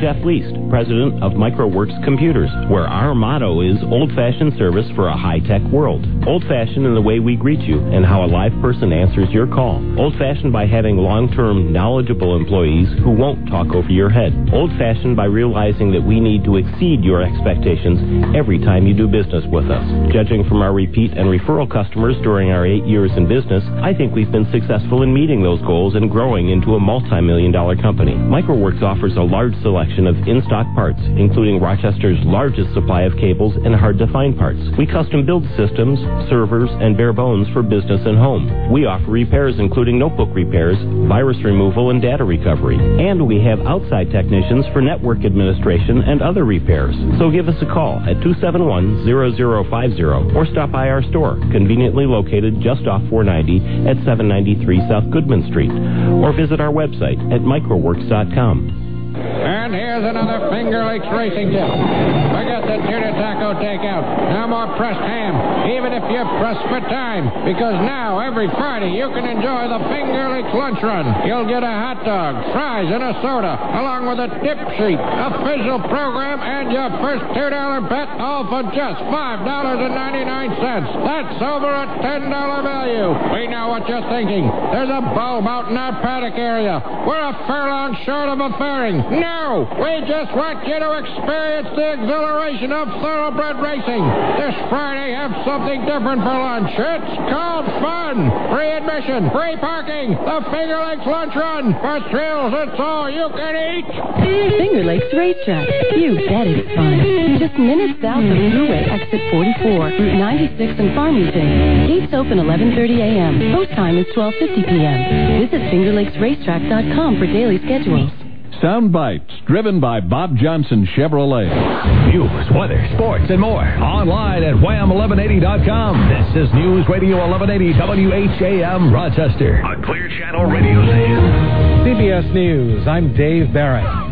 Jeff Least, president of Microworks Computers, where our motto is old-fashioned service for a high-tech world. Old-fashioned in the way we greet you and how a live person answers your call. Old-fashioned by having long-term, knowledgeable employees who won't talk over your head. Old-fashioned by realizing that we need to exceed your expectations every time you do business with us. Judging from our repeat and referral customers during our eight years in business, I think we've been successful in meeting those goals and growing into a multi-million dollar company. Microworks offers a large selection of in-stock parts, including Rochester's largest supply of cables and hard-to-find parts. We custom build systems, servers, and bare bones for business and home. We offer repairs including notebook repairs, virus removal, and data recovery. And we have outside technicians for network administration and other repairs. So give us a call at two seven one, zero zero five zero or stop by our store, conveniently located just off four ninety at seven ninety-three South Goodman Street, or visit our website at microworks dot com. And here's another Finger Lakes racing tip. Forget the tuna taco takeout. No more pressed ham, even if you're pressed for time. Because now, every Friday, you can enjoy the Finger Lakes Lunch Run. You'll get a hot dog, fries, and a soda, along with a tip sheet, official program, and your first two dollar bet, all for just five dollars and ninety-nine cents. That's over a ten dollar value. We know what you're thinking. There's a bulb out in our paddock area. We're a furlong short of a fairing. No! We just want you to experience the exhilaration of thoroughbred racing. This Friday, have something different for lunch. It's called fun. Free admission, free parking, the Finger Lakes Lunch Run. For thrills, it's all you can eat. Finger Lakes Racetrack. You bet it's fun. Just minutes south of Thruway, exit forty-four, Route ninety-six in Farmington. Gates open eleven thirty a.m. Post time is twelve fifty p.m. Visit finger lakes racetrack dot com for daily schedules. Sound Bites, driven by Bob Johnson Chevrolet. News, weather, sports, and more. Online at wham eleven eighty dot com. This is News Radio eleven eighty W H A M Rochester. A Clear Channel radio station. C B S News, I'm Dave Barrett.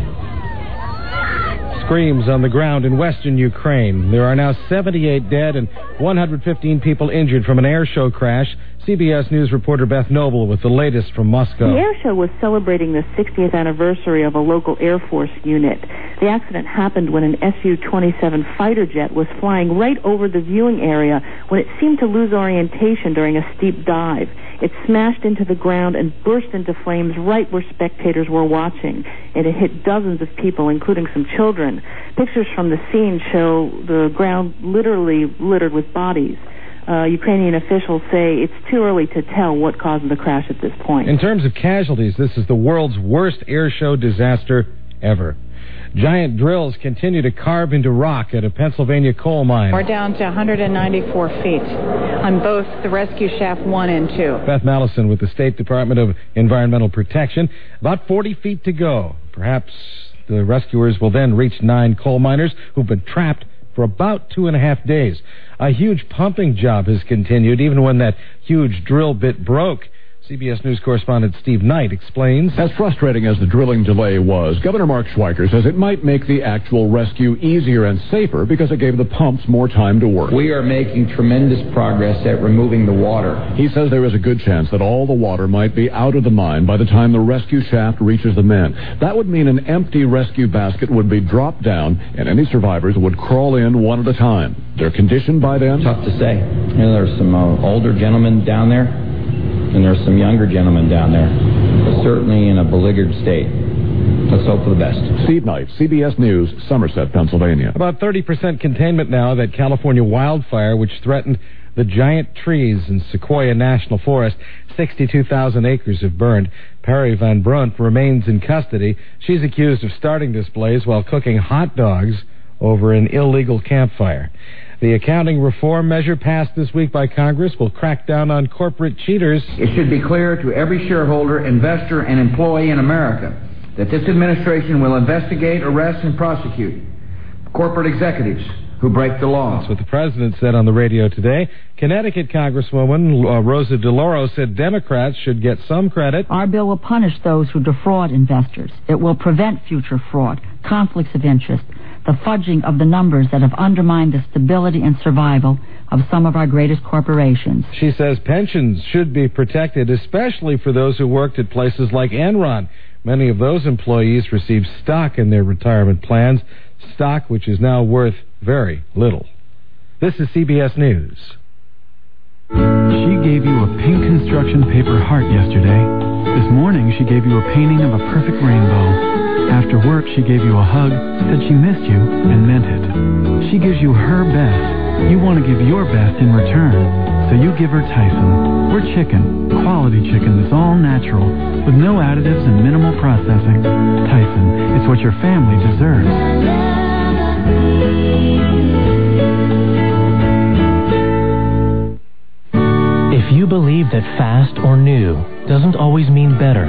Screams on the ground in western Ukraine. There are now seventy-eight dead and one hundred fifteen people injured from an air show crash. C B S News reporter Beth Noble with the latest from Moscow. The air show was celebrating the sixtieth anniversary of a local Air Force unit. The accident happened when an S U twenty-seven fighter jet was flying right over the viewing area when it seemed to lose orientation during a steep dive. It smashed into the ground and burst into flames right where spectators were watching. And it hit dozens of people, including some children. Pictures from the scene show the ground literally littered with bodies. Uh, Ukrainian officials say it's too early to tell what caused the crash at this point. In terms of casualties, this is the world's worst air show disaster ever. Giant drills continue to carve into rock at a Pennsylvania coal mine. We're down to one hundred ninety-four feet on both the rescue shaft one and two. Beth Mallison with the State Department of Environmental Protection. About forty feet to go. Perhaps the rescuers will then reach nine coal miners who've been trapped for about two and a half days. A huge pumping job has continued even when that huge drill bit broke. C B S News correspondent Steve Knight explains. As frustrating as the drilling delay was, Governor Mark Schweiker says it might make the actual rescue easier and safer because it gave the pumps more time to work. We are making tremendous progress at removing the water. He says there is a good chance that all the water might be out of the mine by the time the rescue shaft reaches the men. That would mean an empty rescue basket would be dropped down and any survivors would crawl in one at a time. Their condition by then? Tough to say. You know, there's some uh, older gentlemen down there. And there's some younger gentlemen down there, but certainly in a beleaguered state. Let's hope for the best. Steve Knight, C B S News, Somerset, Pennsylvania. About thirty percent containment now of that California wildfire which threatened the giant trees in Sequoia National Forest. sixty-two thousand acres have burned. Perry Van Brunt remains in custody. She's accused of starting this blaze while cooking hot dogs over an illegal campfire. The accounting reform measure passed this week by Congress will crack down on corporate cheaters. It should be clear to every shareholder, investor, and employee in America that this administration will investigate, arrest, and prosecute corporate executives who break the law. That's what the president said on the radio today. Connecticut Congresswoman uh, Rosa DeLauro said Democrats should get some credit. Our bill will punish those who defraud investors. It will prevent future fraud, conflicts of interest, the fudging of the numbers that have undermined the stability and survival of some of our greatest corporations. She says pensions should be protected, especially for those who worked at places like Enron, Many of those employees received stock in their retirement plans, stock which is now worth very little. This is C B S News. She gave you a pink construction paper heart yesterday. This morning she gave you a painting of a perfect rainbow. After work she gave you a hug, said she missed you, and meant it. She gives you her best. You want to give your best in return. So you give her Tyson. We're chicken, quality chicken that's all natural, with no additives and minimal processing. Tyson, it's what your family deserves. If you believe that fast or new doesn't always mean better,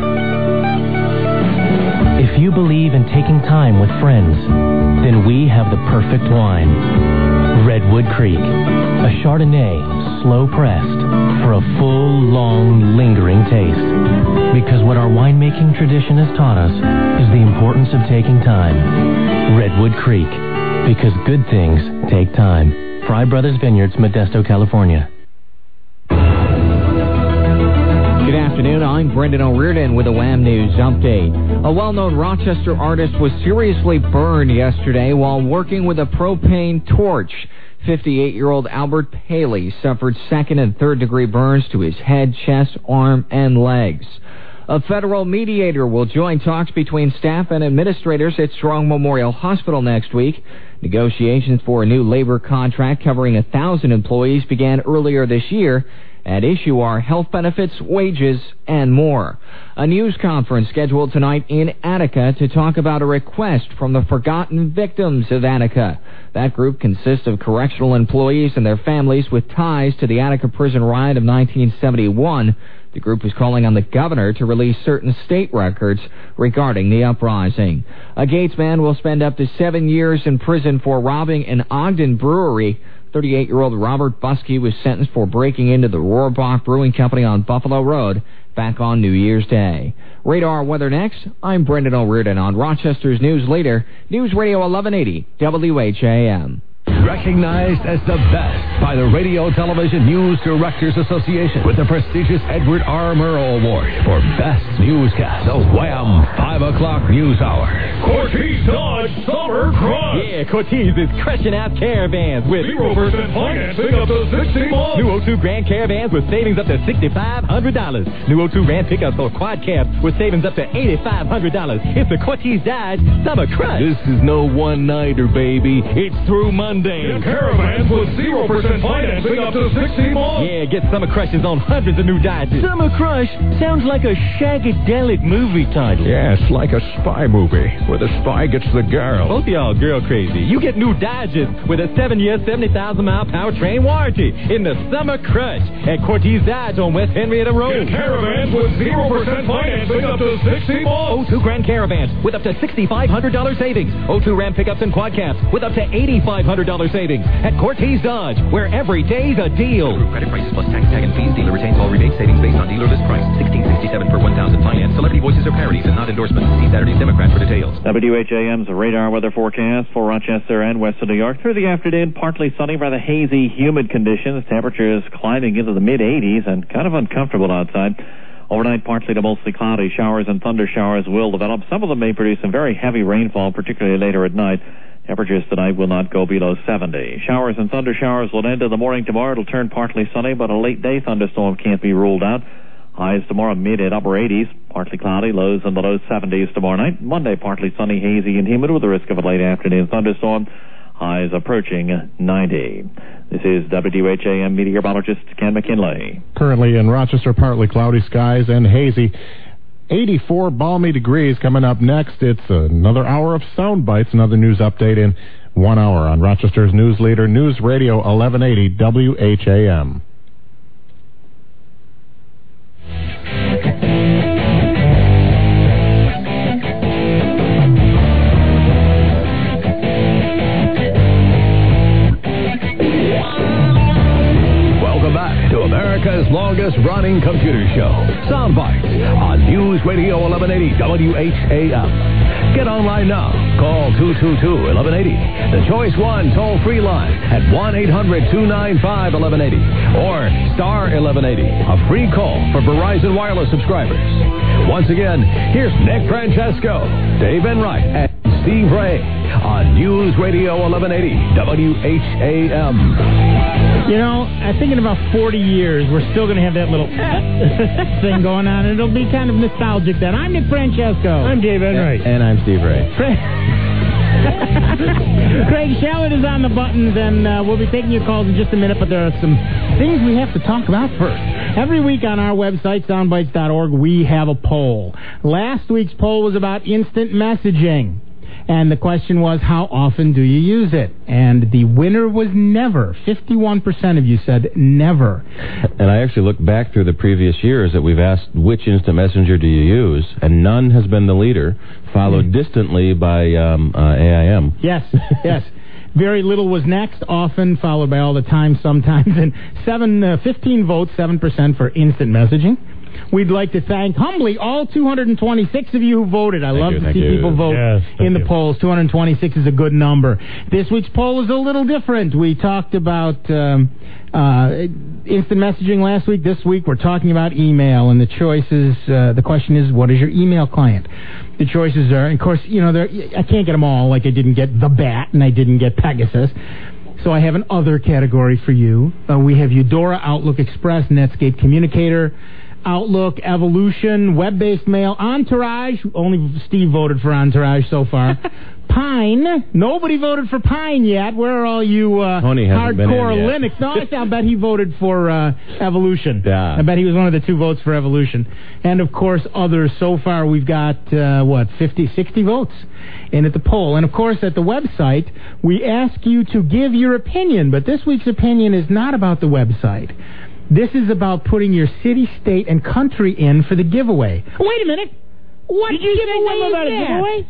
if you believe in taking time with friends, then we have the perfect wine. Redwood Creek, a Chardonnay, slow pressed, for a full, long, lingering taste. Because what our winemaking tradition has taught us is the importance of taking time. Redwood Creek, because good things take time. Fry Brothers Vineyards, Modesto, California. Good afternoon, I'm Brendan O'Riordan with a Wham News Update. A well-known Rochester artist was seriously burned yesterday while working with a propane torch. fifty-eight-year-old Albert Paley suffered second and third degree burns to his head, chest, arm, and legs. A federal mediator will join talks between staff and administrators at Strong Memorial Hospital next week. Negotiations for a new labor contract covering a thousand employees began earlier this year. At issue are health benefits, wages, and more. A news conference scheduled tonight in Attica to talk about a request from the Forgotten Victims of Attica. That group consists of correctional employees and their families with ties to the Attica prison riot of nineteen seventy-one. The group is calling on the governor to release certain state records regarding the uprising. A Gates man will spend up to seven years in prison for robbing an Ogden brewery. thirty-eight-year-old Robert Buskey was sentenced for breaking into the Rohrbach Brewing Company on Buffalo Road back on New Year's Day. Radar weather next. I'm Brendan O'Riordan on Rochester's News Leader, News Radio eleven eighty W H A M. Recognized as the best by the Radio Television News Directors Association with the prestigious Edward R. Murrow Award for Best Newscast. The Wham! five o'clock News Hour. Cortez Dodge Summer Crush. Yeah, Cortez is crushing out caravans with zero percent financing up to sixty months. New oh two Grand Caravans with savings up to six thousand five hundred dollars. New oh two Ram pickups or quad cabs with savings up to eight thousand five hundred dollars. It's the Cortez Dodge Summer Crush. This is no one-nighter, baby. It's through Monday. Get caravans with zero percent financing up to sixty months. Yeah, get Summer Crushes on hundreds of new Dodges. Summer Crush sounds like a shagadelic movie title. Yeah, it's like a spy movie where the spy gets the girl. Both of y'all girl crazy. You get new Dodges with a seven-year, seventy thousand mile powertrain warranty in the Summer Crush at Cortez Dodge on West Henrietta Road. Get caravans with zero percent financing up to sixty months. oh two Grand Caravans with up to six thousand five hundred dollars savings. oh two Ram pickups and quad cabs with up to eight thousand five hundred dollars savings at Cortez Dodge, where every day's a deal. Credit prices plus tax, tag, and fees. Dealer retains all rebate savings based on dealer list price. sixteen sixty-seven per one thousand finance. Celebrity voices or parodies and not endorsements. See Saturday's Democrat for details. W H A M's radar weather forecast for Rochester and western New York. Through the afternoon, partly sunny, rather hazy, humid conditions. Temperatures climbing into the mid eighties and kind of uncomfortable outside. Overnight, partly to mostly cloudy. Showers and thunder showers will develop. Some of them may produce some very heavy rainfall, particularly later at night. Temperatures tonight will not go below seventy. Showers and thunder showers will end in the morning tomorrow. It'll turn partly sunny, but a late day thunderstorm can't be ruled out. Highs tomorrow mid and upper eighties, partly cloudy, lows in the low seventies tomorrow night. Monday, partly sunny, hazy, and humid with the risk of a late afternoon thunderstorm. Highs approaching ninety. This is W H A M meteorologist Ken McKinley. Currently in Rochester, partly cloudy skies and hazy. eighty-four balmy degrees. Coming up next, it's another hour of sound bites, another news update in one hour on Rochester's News Leader, News Radio eleven eighty W H A M. America's longest-running computer show, Soundbites, on News Radio eleven eighty W H A M. Get online now. Call two two two, eleven eighty. The Choice One toll-free line at one eight hundred two nine five eleven eighty or star eleven eighty. A free call for Verizon Wireless subscribers. Once again, here's Nick Francesco, Dave Enright, and Steve Ray on News Radio eleven eighty W H A M. You know, I think in about forty years, we're still going to have that little thing going on. It'll be kind of nostalgic then. I'm Nick Francesco. I'm Dave Enright. And I'm Steve Ray. Craig Shallett is on the buttons, and uh, we'll be taking your calls in just a minute, but there are some things we have to talk about first. Every week on our website, soundbites dot org, we have a poll. Last week's poll was about instant messaging. And the question was, how often do you use it? And the winner was never. fifty-one percent of you said never. And I actually looked back through the previous years that we've asked which instant messenger do you use, and none has been the leader, followed distantly by um, uh, A I M. Yes, yes. Very little was next, often, followed by all the time, sometimes. And seven, uh, fifteen votes, seven percent for instant messaging. We'd like to thank humbly all two hundred twenty-six of you who voted. I Thank love you, to thank see you. people vote Yes, in the you. polls. two hundred twenty-six is a good number. This week's poll is a little different. We talked about um, uh, instant messaging last week. This week we're talking about email, and the choices, uh, the question is, what is your email client? The choices are, and of course, you know, I can't get them all, like I didn't get the Bat and I didn't get Pegasus. So I have an other category for you. Uh, we have Eudora, Outlook Express, Netscape Communicator, Outlook, Evolution, web-based mail, Entourage. Only Steve voted for Entourage so far. Pine. Nobody voted for Pine yet. Where are all you uh, hardcore Linux? No, I bet he voted for uh, Evolution. Yeah. I bet he was one of the two votes for Evolution. And, of course, others. So far, we've got, uh, what, fifty, sixty votes in at the poll. And, of course, at the website, we ask you to give your opinion. But this week's opinion is not about the website. This is about putting your city, state, and country in for the giveaway. Wait a minute. What Did you giveaway say about is a giveaway?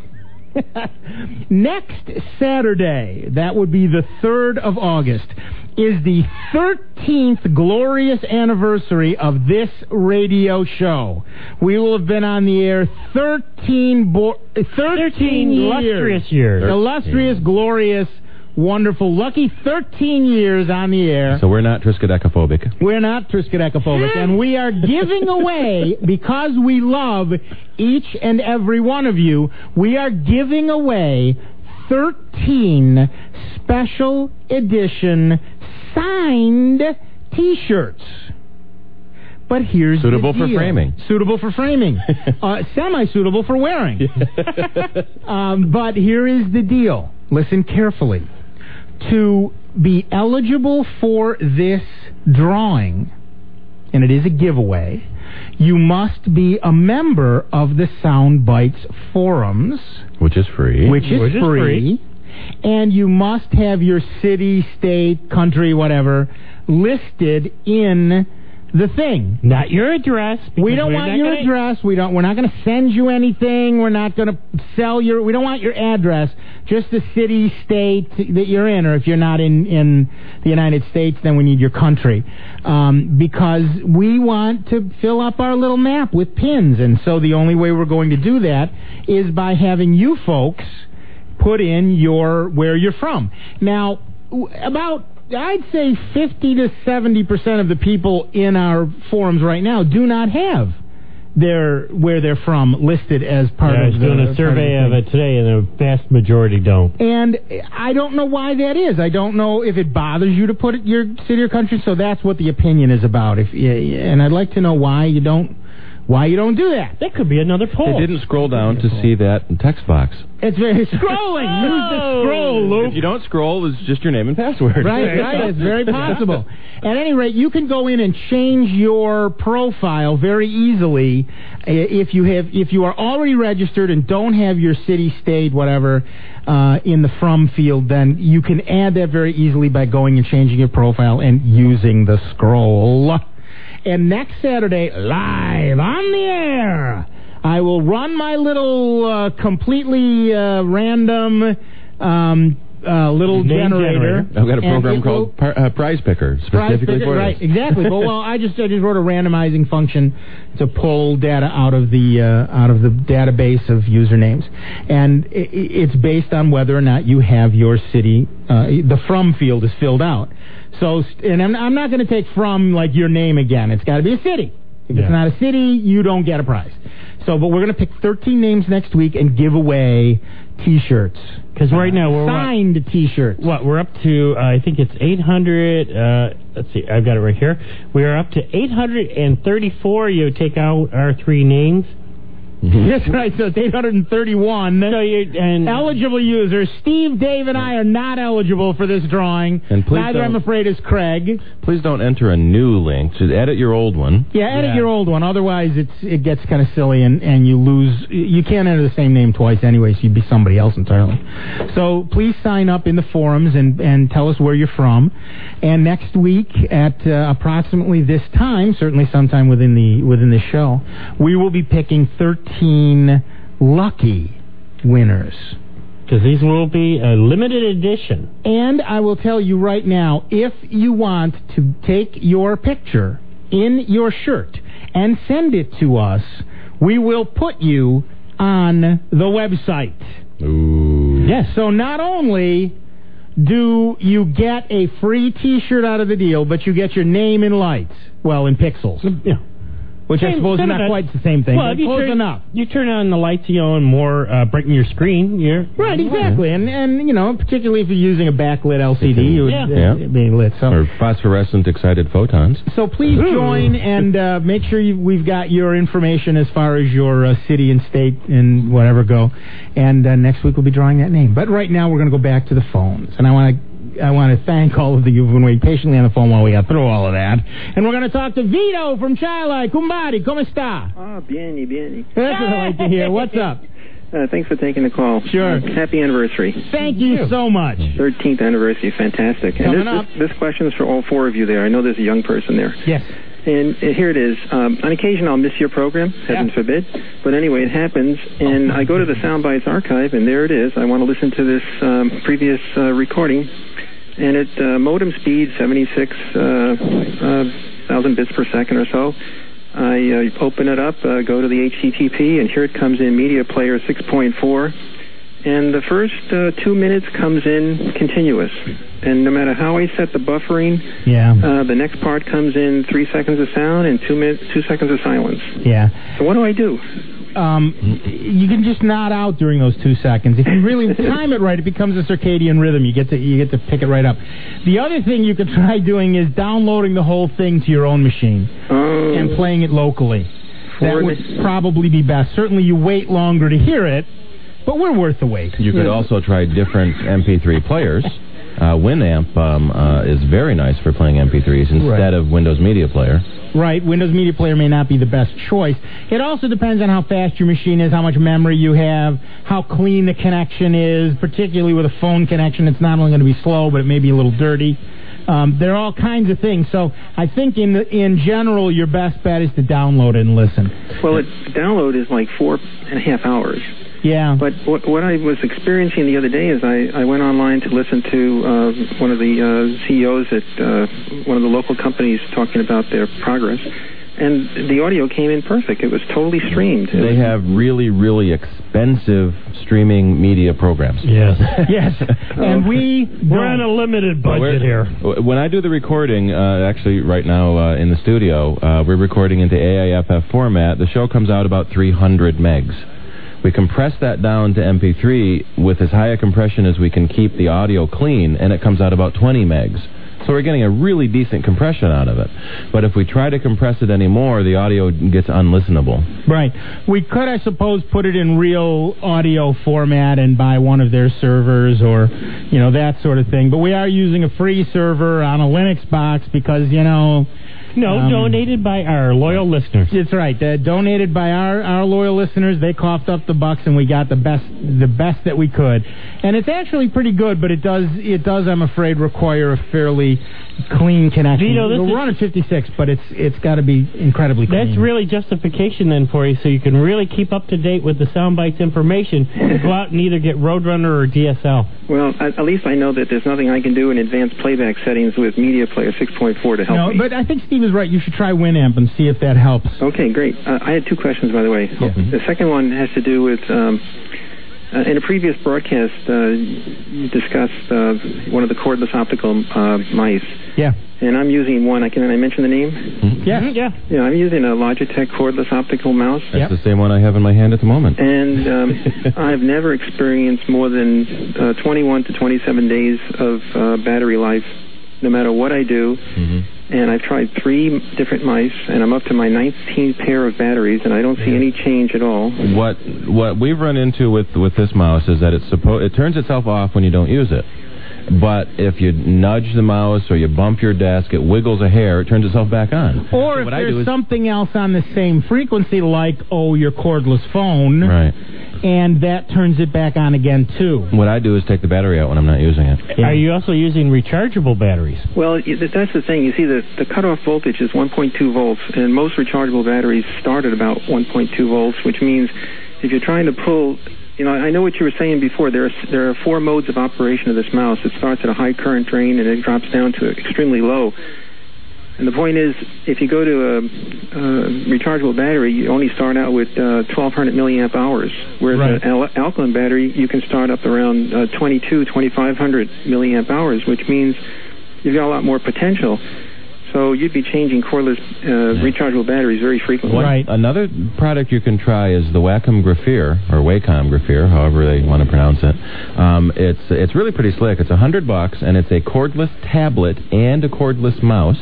Next Saturday, that would be the third of August, is the thirteenth glorious anniversary of this radio show. We will have been on the air thirteen, bo- thirteen, thirteen years. illustrious years. Illustrious, glorious, wonderful, lucky thirteen years on the air. So we're not triskaidekaphobic. We're not triskaidekaphobic, and we are giving away, because we love each and every one of you, we are giving away thirteen special edition signed T-shirts. But here's Suitable the for deal. framing. Suitable for framing. uh, semi-suitable for wearing. um, but here is the deal. Listen carefully. To be eligible for this drawing, and it is a giveaway, you must be a member of the Soundbites forums. Which is free. Which is, Which is free. free. And you must have your city, state, country, whatever, listed in the thing. Not your address. We don't want your gonna... address. We don't. We're not going to send you anything. We're not going to sell your. We don't want your address. Just the city, state that you're in, or if you're not in in the United States, then we need your country, um, because we want to fill up our little map with pins, and so the only way we're going to do that is by having you folks put in your where you're from. Now, about I'd say fifty to seventy percent of the people in our forums right now do not have their where they're from listed as part yeah, of the... I was doing a survey of, of it today, and the vast majority don't. And I don't know why that is. I don't know if it bothers you to put it, your city or country, so that's what the opinion is about. If And I'd like to know why you don't why you don't do that. That could be another poll. They didn't scroll down to see that text box. It's very scrolling. Oh. Use the scroll, Luke. If you don't scroll, it's just your name and password. Right, right. It's very possible. At any rate, you can go in and change your profile very easily if you have if you are already registered and don't have your city, state, whatever uh, in the from field. Then you can add that very easily by going and changing your profile and using the scroll. And next Saturday, live on the air, I will run my little uh, completely uh, random um, uh, little Name generator. generator. I've got a program And it called will- par- uh, Prize Picker, Prize specifically picker, for right, this. exactly. But well, I just I just wrote a randomizing function to pull data out of the uh, out of the database of usernames, and i it's based on whether or not you have your city. Uh, the from field is filled out. So, and I'm, I'm not going to take from like your name again. It's got to be a city. If Yeah. it's not a city, you don't get a prize. So, but we're going to pick thirteen names next week and give away T-shirts. Because right now we're signed what? T-shirts. What we're up to? Uh, I think it's eight hundred. Uh, let's see, I've got it right here. We are up to eight hundred and thirty-four. You take out our three names. That's right. So it's eight hundred thirty-one. So you and eligible users. Steve, Dave, and I are not eligible for this drawing. And please Neither, I'm don't- afraid, is Craig. Please don't enter a new link. Just edit your old one. Yeah, edit Yeah. your old one. Otherwise, it's it gets kind of silly, and, and you lose. You can't enter the same name twice anyway, so you'd be somebody else entirely. So please sign up in the forums and, and tell us where you're from. And next week at uh, approximately this time, certainly sometime within the within the show, we will be picking thirteen lucky winners. because these will be a limited edition. And I will tell you right now, if you want to take your picture in your shirt and send it to us, we will put you on the website. Ooh. Yes, so not only do you get a free T-shirt out of the deal, but you get your name in lights. Well, in pixels. Yeah. Which I Same- suppose is same not event. quite the same thing, Well, but if you close turn, enough. You turn on the lights, you know, and more uh, brighten your screen. You're Right, exactly. And, and you know, particularly if you're using a backlit L C D, you would Yeah. uh, Yeah. be lit. So, Or phosphorescent excited photons. so please Ooh. join and uh, make sure you, we've got your information as far as your uh, city and state and whatever go. And uh, next week we'll be drawing that name. But right now we're going to go back to the phones. And I want to I want to thank all of you who've been waiting patiently on the phone while we got through all of that. And we're going to talk to Vito from Chile. Kumbari, come sta? Ah, bieni, bieni. That's what I like to hear. What's up? Uh, thanks for taking the call. Sure. Uh, happy anniversary. Thank you so much. thirteenth anniversary, fantastic. And Coming this, up. This, this question is for all four of you there. I know there's a young person there. Yes. And uh, here it is. Um, on occasion, I'll miss your program, heaven Yeah. forbid. But anyway, it happens, and I go to the Soundbites archive, and there it is. I want to listen to this um, previous uh, recording. And at uh, modem speed, seventy-six uh, uh, thousand bits per second or so, I uh, open it up, uh, go to the H T T P, and here it comes in Media Player six point four. And the first uh, two minutes comes in continuous. And no matter how I set the buffering, Yeah. uh, the next part comes in three seconds of sound and two minutes, two seconds of silence. Yeah. So what do I do? Um, you can just nod out during those two seconds. If you really time it right, it becomes a circadian rhythm. You get to you get to pick it right up. The other thing you could try doing is downloading the whole thing to your own machine Oh. and playing it locally. That For would the- probably be best. Certainly, you wait longer to hear it, but we're worth the wait. You could also try different M P three players. Uh, Winamp um, uh, is very nice for playing M P threes instead Right. of Windows Media Player. Right, Windows Media Player may not be the best choice. It also depends on how fast your machine is, how much memory you have, how clean the connection is. Particularly with a phone connection, it's not only going to be slow, but it may be a little dirty. Um, there are all kinds of things. So I think in the, in general, your best bet is to download it and listen. Well, it, download is like four and a half hours. Yeah. But what, what I was experiencing the other day is I, I went online to listen to uh, one of the uh, C E Os at uh, one of the local companies talking about their progress, and the audio came in perfect. It was totally streamed. They have really, really expensive streaming media programs. Yes. Yes. And we We're on a limited budget We're- here. When I do the recording, uh, actually right now uh, in the studio, uh, we're recording into A I F F format. The show comes out about three hundred megs. We compress that down to M P three with as high a compression as we can keep the audio clean, and it comes out about twenty megs. So we're getting a really decent compression out of it. But if we try to compress it anymore, the audio gets unlistenable. Right. We could, I suppose, put it in real audio format and buy one of their servers or, you know, that sort of thing. But we are using a free server on a Linux box because, you know... No, um, donated by our loyal listeners. That's right. Uh, donated by our, our loyal listeners. They coughed up the bucks, and we got the best the best that we could. And it's actually pretty good, but it does it does I'm afraid require a fairly clean connection. Vito, this It'll is- run at fifty-six, but it's it's got to be incredibly clean. That's really justification then for you, so you can really keep up to date with the Soundbites information. Go out and either get Roadrunner or D S L. Well, at, at least I know that there's nothing I can do in advanced playback settings with Media Player six point four to help no, me. but I think Steve is right. You should try Winamp and see if that helps. Okay, great. Uh, I had two questions, by the way. Yeah. The second one has to do with... Um, Uh, in a previous broadcast, uh, you discussed uh, one of the cordless optical uh, mice. Yeah. And I'm using one. I can I mention the name? Mm-hmm. Yeah, yeah. Yeah, I'm using a Logitech cordless optical mouse. That's yep. the same one I have in my hand at the moment. And um, I've never experienced more than uh, twenty-one to twenty-seven days of uh, battery life, no matter what I do. Mm-hmm. And I've tried three different mice, and I'm up to my nineteenth pair of batteries, and I don't see any change at all. What what we've run into with with this mouse is that it's suppo- it turns itself off when you don't use it. But if you nudge the mouse or you bump your desk, it wiggles a hair, it turns itself back on. Or so if what there's I do is, something else on the same frequency, like, oh, your cordless phone, right, and that turns it back on again, too. What I do is take the battery out when I'm not using it. Yeah. Are you also using rechargeable batteries? Well, that's the thing. You see, the, the cutoff voltage is one point two volts, and most rechargeable batteries start at about one point two volts, which means if you're trying to pull... You know, I know what you were saying before. There are, there are four modes of operation of this mouse. It starts at a high current drain, and it drops down to extremely low. And the point is, if you go to a, a rechargeable battery, you only start out with uh, twelve hundred milliamp hours, whereas right. an al- alkaline battery, you can start up around uh, twenty-two, twenty-five hundred milliamp hours, which means you've got a lot more potential. So you'd be changing cordless uh, rechargeable batteries very frequently. Right. Another product you can try is the Wacom Graphir, or Wacom Graphir, however they want to pronounce it. Um, it's it's really pretty slick. It's a hundred bucks, and it's a cordless tablet and a cordless mouse.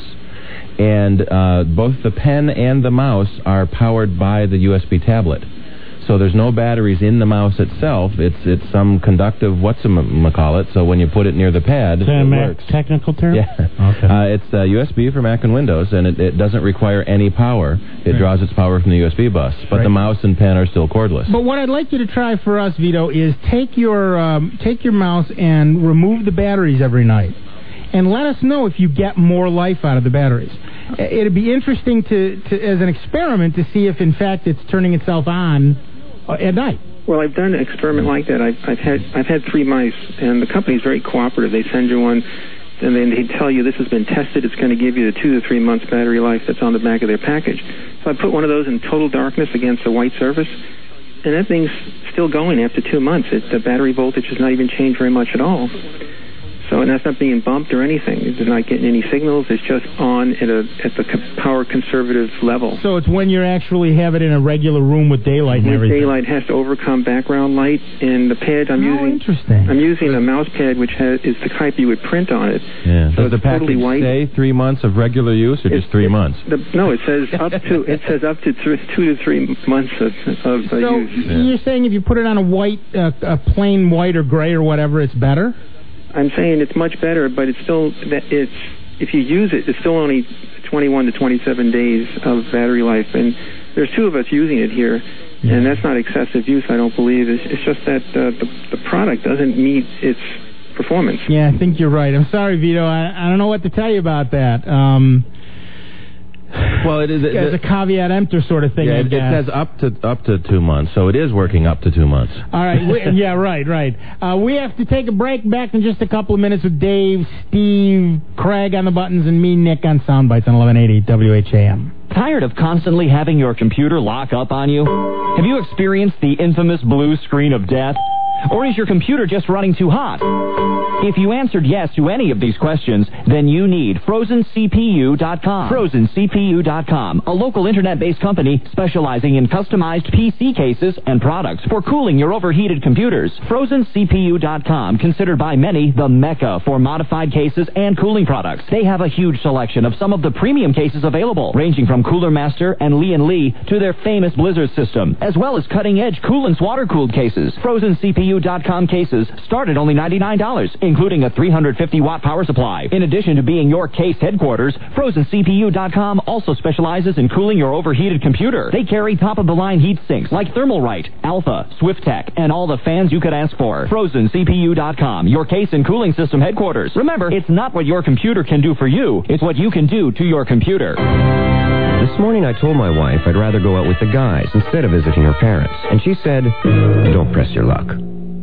And uh, both the pen and the mouse are powered by the U S B tablet. So there's no batteries in the mouse itself. It's it's some conductive whatchamacallit, so when you put it near the pad, Is that it a Mac works. technical term? Yeah. Okay. Uh, it's uh, U S B for Mac and Windows, and it, it doesn't require any power. It Right. draws its power from the U S B bus, but Right. the mouse and pen are still cordless. But what I'd like you to try for us, Vito, is take your um, take your mouse and remove the batteries every night, and let us know if you get more life out of the batteries. It'd be interesting to, to as an experiment to see if, in fact, it's turning itself on uh, at night. Well, I've done an experiment like that. I've, I've had I've had three mice, and the company's very cooperative. They send you one, and then they tell you this has been tested. It's going to give you the two to three months battery life that's on the back of their package. So I put one of those in total darkness against a white surface, and that thing's still going after two months. It, the battery voltage has not even changed very much at all. So, and that's not being bumped or anything. It's not getting any signals. It's just on at a at the co- power conservative level. So it's when you actually have it in a regular room with daylight and With everything. daylight has to overcome background light, and the pad I'm Oh, using. interesting. I'm using a mouse pad which has is the type you would print on it. Yeah. So Does the it's totally package white. say three months of regular use, or just three months? The, no, it says up to it says up to th- two to three months of, of uh, So use. you're saying if you put it on a white, uh, a plain white or gray or whatever, it's better? I'm saying it's much better, but it's still that it's if you use it, it's still only twenty-one to twenty-seven days of battery life, and there's two of us using it here, yeah. and that's not excessive use, I don't believe. It's, it's just that uh, the the product doesn't meet its performance. Yeah, I think you're right. I'm sorry, Vito. I, I don't know what to tell you about that. Um, well, it is it, as a caveat emptor sort of thing. Yeah, I it, it guess. says up to up to two months, so it is working up to two months. All right. We, yeah, right, right. Uh, we have to take a break. Back in just a couple of minutes with Dave, Steve, Craig on the buttons, and me, Nick, on Soundbites on eleven eighty W H A M. Tired of constantly having your computer lock up on you? Have you experienced the infamous blue screen of death? Or is your computer just running too hot? If you answered yes to any of these questions, then you need Frozen C P U dot com. Frozen C P U dot com, a local internet-based company specializing in customized P C cases and products for cooling your overheated computers. Frozen C P U dot com, considered by many the mecca for modified cases and cooling products. They have a huge selection of some of the premium cases available, ranging from Cooler Master and Lee and Lee to their famous Blizzard system, as well as cutting-edge Coolant's water-cooled cases. Frozen C P U dot com cases start at only ninety-nine dollars, including a three hundred fifty watt power supply. In addition to being your case headquarters, Frozen C P U dot com also specializes in cooling your overheated computer. They carry top-of-the-line heat sinks like Thermalright, Alpha, SwiftTech, and all the fans you could ask for. Frozen C P U dot com, your case and cooling system headquarters. Remember, it's not what your computer can do for you, it's what you can do to your computer. This morning I told my wife I'd rather go out with the guys instead of visiting her parents, and she said, "Don't press your luck."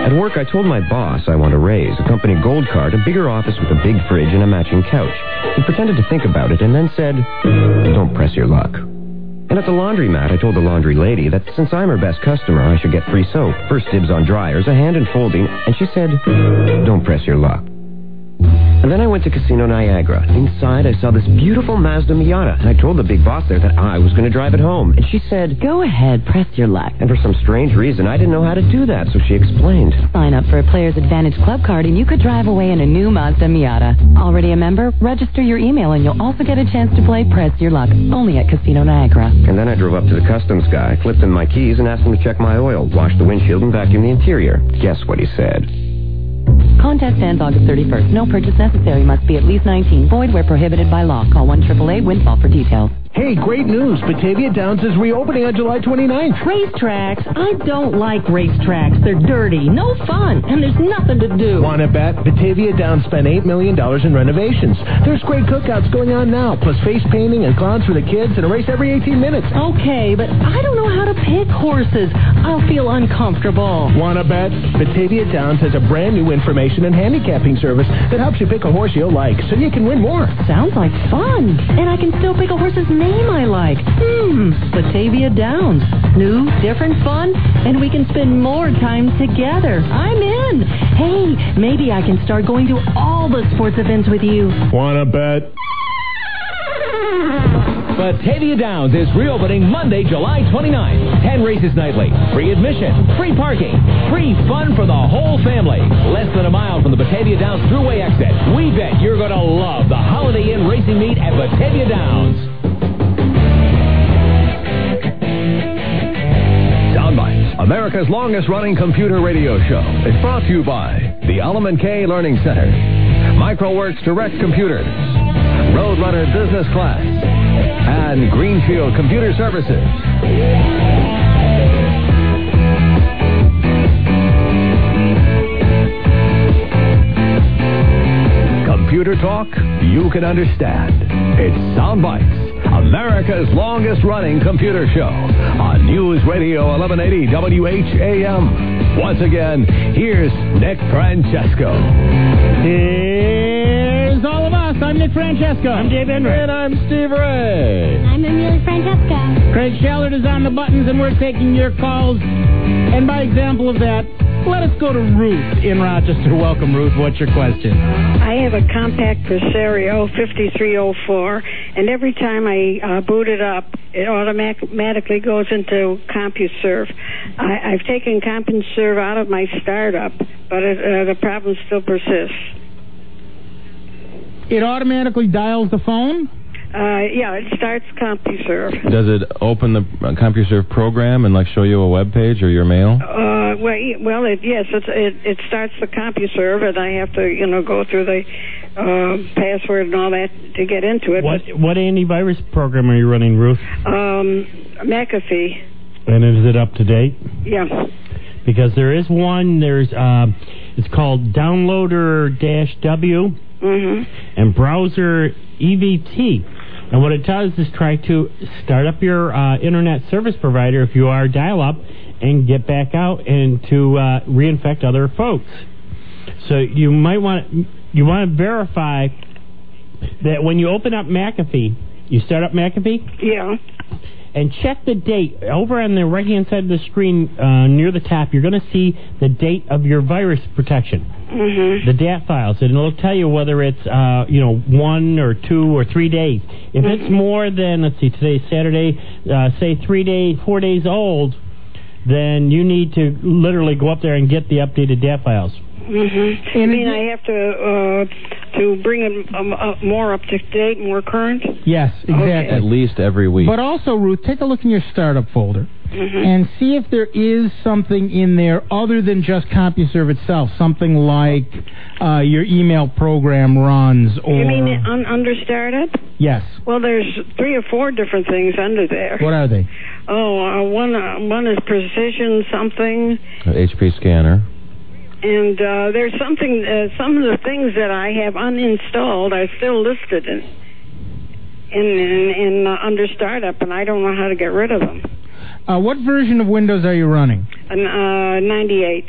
At work, I told my boss I want a raise, a company gold card, a bigger office with a big fridge, and a matching couch. He pretended to think about it and then said, don't press your luck. And at the laundromat, I told the laundry lady that since I'm her best customer, I should get free soap, first dibs on dryers, a hand in folding, and she said, don't press your luck. And then I went to Casino Niagara. Inside, I saw this beautiful Mazda Miata, and I told the big boss there that I was going to drive it home. And she said, go ahead, press your luck. And for some strange reason, I didn't know how to do that, so she explained. Sign up for a Players Advantage Club card, and you could drive away in a new Mazda Miata. Already a member? Register your email, and you'll also get a chance to play Press Your Luck, only at Casino Niagara. And then I drove up to the customs guy, flipped him my keys, and asked him to check my oil, wash the windshield, and vacuum the interior. Guess what he said? Contest ends August thirty-first. No purchase necessary. Must be at least nineteen. Void where prohibited by law. Call one eight eight eight Windfall for details. Hey, great news. Batavia Downs is reopening on July twenty-ninth. Racetracks? I don't like racetracks. They're dirty, no fun, and there's nothing to do. Want to bet? Batavia Downs spent eight million dollars in renovations. There's great cookouts going on now, plus face painting and clowns for the kids and a race every eighteen minutes. Okay, but I don't know how to pick horses. I'll feel uncomfortable. Want to bet? Batavia Downs has a brand new information and handicapping service that helps you pick a horse you'll like so you can win more. Sounds like fun. And I can still pick a horse's name I like. Hmm, Batavia Downs. New, different fun, and we can spend more time together. I'm in. Hey, maybe I can start going to all the sports events with you. Wanna bet? Batavia Downs is reopening Monday, July twenty-ninth. Ten races nightly, free admission, free parking, free fun for the whole family. Less than a mile from the Batavia Downs Thruway exit. We bet you're going to love the Holiday Inn Racing Meet at Batavia Downs. Soundbites, America's longest-running computer radio show, is brought to you by the Elam and Kay Learning Center, Microworks Direct Computers, Roadrunner Business Class, and Greenfield Computer Services. Computer talk you can understand. It's Soundbites, America's longest-running computer show on News Radio eleven eighty W H A M. Once again, here's Nick Francesco. Here's all of us. I'm Nick Francesco. I'm Dave Henry. And I'm Steve Ray. I'm Amelia Francesco. Craig Shallard is on the buttons, and we're taking your calls. And by example of that, let us go to Ruth in Rochester. Welcome, Ruth. What's your question? I have a compact Presario fifty-three oh four, and every time I uh, boot it up, it automatically goes into CompuServe. I, I've taken CompuServe out of my startup, but it, uh, the problem still persists. It automatically dials the phone? Uh, yeah, it starts CompuServe. Does it open the CompuServe program and like show you a web page or your mail? Uh, well, well, it, yes, it's, it it starts the CompuServe, and I have to, you know, go through the uh, password and all that to get into it. What what antivirus program are you running, Ruth? Um, McAfee. And is it up to date? Yeah. Because there is one. There's uh, it's called Downloader-W mm-hmm. and Browser E V T. And what it does is try to start up your uh, internet service provider, if you are dial-up, and get back out and to uh, reinfect other folks. So you might want you want to verify that when you open up McAfee, you start up McAfee? Yeah. And check the date. Over on the right-hand side of the screen, uh, near the top, you're going to see the date of your virus protection. Mm-hmm. The D A T files, and it'll tell you whether it's uh, you know one or two or three days. If mm-hmm. it's more than, let's see, today's Saturday, uh, say three days, four days old, then you need to literally go up there and get the updated D A T files. Mm-hmm. You mean I have to uh, to bring it um, uh, more up to date, more current? Yes, exactly. Okay. At least every week. But also, Ruth, take a look in your startup folder. Mm-hmm. And see if there is something in there other than just CompuServe itself, something like uh, your email program runs or... You mean un- under startup? Yes. Well, there's three or four different things under there. What are they? Oh, uh, one uh, one is Precision something. H P Scanner. And uh, there's something, uh, some of the things that I have uninstalled are still listed in in, in, in uh, under startup, and I don't know how to get rid of them. Uh, what version of Windows are you running? Uh, ninety-eight.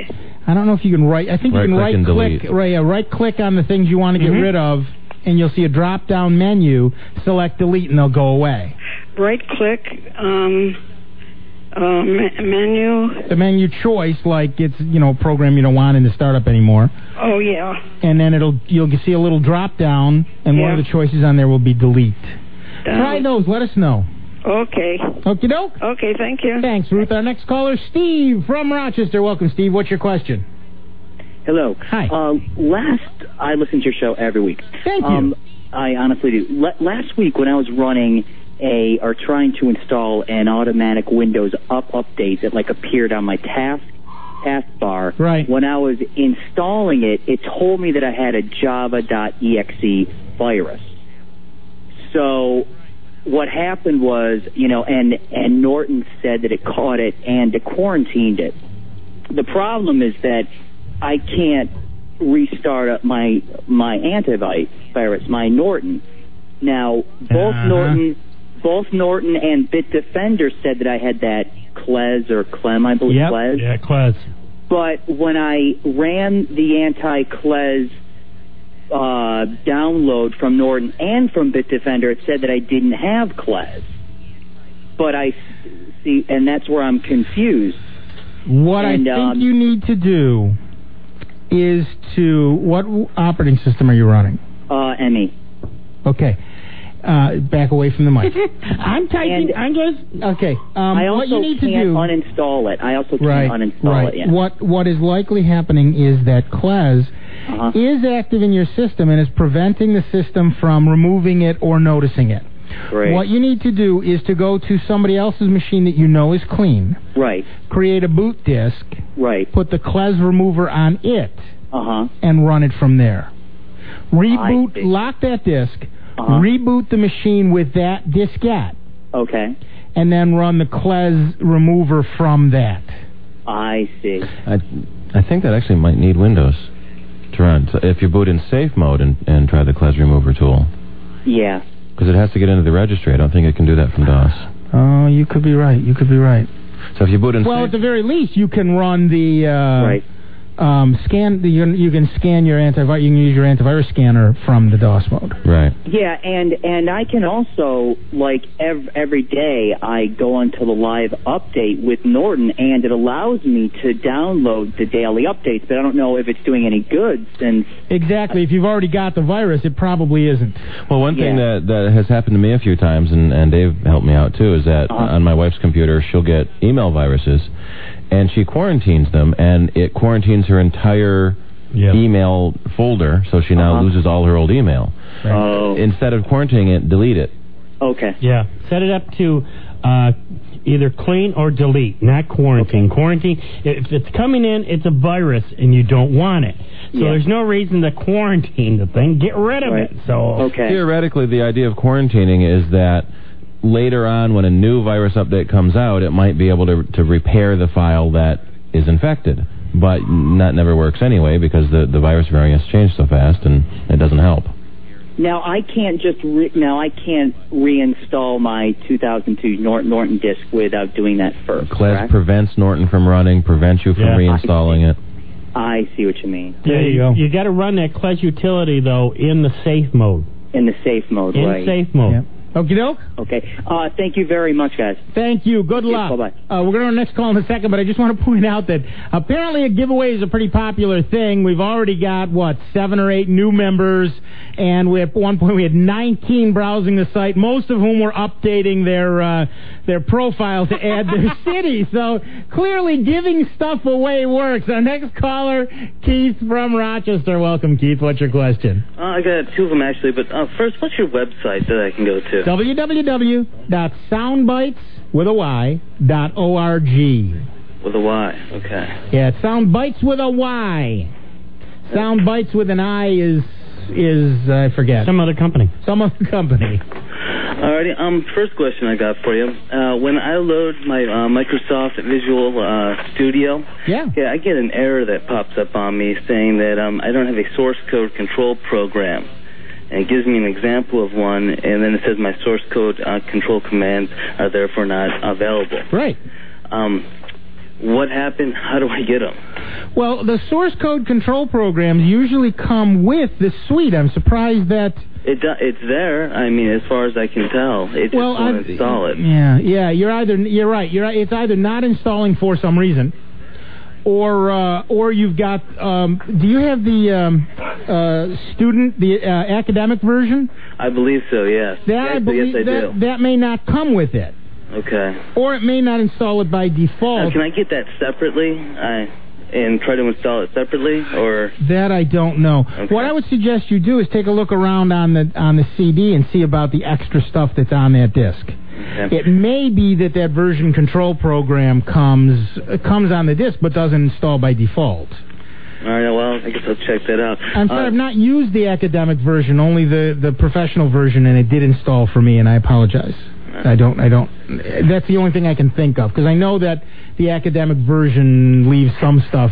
I don't know if you can right. I think you Right can click right and click, delete. right, uh, right click on the things you want to get Mhm. rid of, and you'll see a drop down menu. Select delete, and they'll go away. Right click, um, uh, me- menu. The menu choice, like it's you know a program you don't want in the startup anymore, Oh, yeah. and then it'll you'll see a little drop down, and one Yeah. of the choices on there will be delete. Down. Try those. Let us know. Okay. Okie doke. Okay, thank you. Thanks, Ruth. Our next caller, Steve from Rochester. Welcome, Steve. What's your question? Hello. Hi. Uh, last, I listen to your show every week. Thank you. Um, I honestly do. Le- last week when I was running a, or trying to install an automatic Windows up update that like appeared on my task taskbar. Right. When I was installing it, it told me that I had a java dot E X E virus. So what happened was, you know, and, and Norton said that it caught it and it quarantined it. The problem is that I can't restart up my my antivirus, my Norton. Now, both Uh-huh. Norton, both Norton and Bitdefender said that I had that Clez or Clem, I believe, Yep. Clez. Yeah, Clez. But when I ran the anti-Clez uh, download from Norton and from Bitdefender, it said that I didn't have Clez. But I see, and that's where I'm confused. What And, I think um, you need to do is to what operating system are you running? Uh, Emmy. Okay. Uh, back away from the mic. I'm typing. And- I'm just. Okay. Um, I also what you need to can't do. uninstall it. I also can't Right. uninstall right. it. Yeah. What What is likely happening is that Clez Uh-huh. is active in your system and is preventing the system from removing it or noticing it. Great. What you need to do is to go to somebody else's machine that you know is clean, Right. create a boot disk, Right. put the Clez remover on it, Uh huh. and run it from there. I Reboot, see. lock that disk, Uh-huh. reboot the machine with that diskette, Okay. and then run the Clez remover from that. I see. I, I think that actually might need Windows to run. So if you boot in safe mode and, and try the Clez remover tool, Yeah. because it has to get into the registry. I don't think it can do that from DOS. Oh, you could be right. You could be right. So if you boot in Well, safe... at the very least, you can run the uh, Right. um, scan. The, you, you can scan your antivirus. You can use your antivirus scanner from the DOS mode. Right. Yeah, and and I can also, like, ev- every day I go onto the live update with Norton, and it allows me to download the daily updates, but I don't know if it's doing any good since... Exactly. If you've already got the virus, it probably isn't. Well, one thing Yeah. that, that has happened to me a few times, and, and Dave helped me out too, is that Uh-huh. on my wife's computer, she'll get email viruses, and she quarantines them, and it quarantines her entire Yep. email folder, so she now Uh-huh. loses all her old email. Oh, Instead of quarantining it, delete it. okay. Yeah. Set it up to uh, either clean or delete, not quarantine. Quarantine. If it's coming in, it's a virus, and you don't want it. So Yeah. there's no reason to quarantine the thing. Get rid of Right. it. So. Okay. Theoretically, the idea of quarantining is that later on, when a new virus update comes out, it might be able to to repair the file that is infected. But that never works anyway because the, the virus variants change so fast, and it doesn't help. Now, I can't just... Re- now, I can't reinstall my two thousand two Norton, Norton disk without doing that first, Clez correct? prevents Norton from running, prevents you from Yeah. reinstalling it. I see what you mean. There you go. You got to run that Clez utility, though, in the safe mode. In the safe mode, In right. safe mode. Yep. Okie doke. Okay. Uh, thank you very much, guys. Thank you. Good Thank you. luck. Bye-bye. Uh, we're going to our next call in a second, but I just want to point out that apparently a giveaway is a pretty popular thing. We've already got, what, seven or eight new members, and we, at one point we had nineteen browsing the site, most of whom were updating their uh, their profile to add their city. So clearly giving stuff away works. Our next caller, Keith from Rochester. Welcome, Keith. What's your question? Uh, I got two of them, actually, but uh, first, what's your website that I can go to? w w w dot soundbites with a y dot org. With a Y, okay. Yeah, Soundbites with a Y. Soundbites with an I is is uh, I forget. Some other company. Some other company. Alrighty, um, first question I got for you. Uh, when I load my uh, Microsoft Visual uh, Studio, yeah. yeah, I get an error that pops up on me saying that um, I don't have a source code control program. And it gives me an example of one, and then it says my source code uh, control commands are therefore not available. Right. Um, what happened? How do I get them? Well, the source code control programs usually come with the suite. I'm surprised that... It do, it's there. I mean, as far as I can tell, it just well, won't I've, install it. Yeah, yeah. You're either you're right. You're right. It's either not installing for some reason, or uh, or you've got. Um, do you have the um, uh, student, the uh, academic version? I believe so. Yes. That yes, I believe yes, I that do. that may not come with it. Okay. Or it may not install it by default. Uh, can I get that separately? I. And try to install it separately, or that I don't know. Okay. What I would suggest you do is take a look around on the on the C D and see about the extra stuff that's on that disc. Okay. It may be that that version control program comes uh, comes on the disc but doesn't install by default. All right. Well, I guess I'll check that out. I'm sorry, uh, I've not used the academic version, only the the professional version, and it did install for me, and I apologize. I don't, I don't, that's the only thing I can think of, because I know that the academic version leaves some stuff.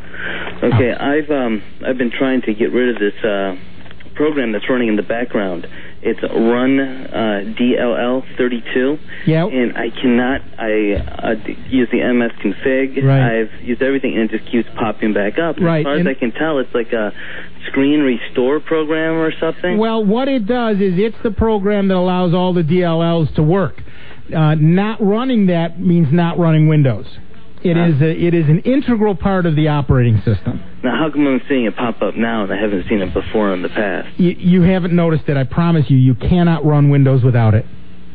Okay, I've um, I've been trying to get rid of this uh, program that's running in the background. It's Run uh, D L L thirty-two. Yeah. And I cannot, I uh, use the M S config. Right. I've used everything, and it just keeps popping back up. And right. As far and as I can tell, it's like a screen restore program or something. Well, what it does is it's the program that allows all the D L Ls to work. Uh, not running that means not running Windows. It uh, is a, it is an integral part of the operating system. Now, how come I'm seeing it pop up now and I haven't seen it before in the past? You, you haven't noticed it. I promise you, you cannot run Windows without it.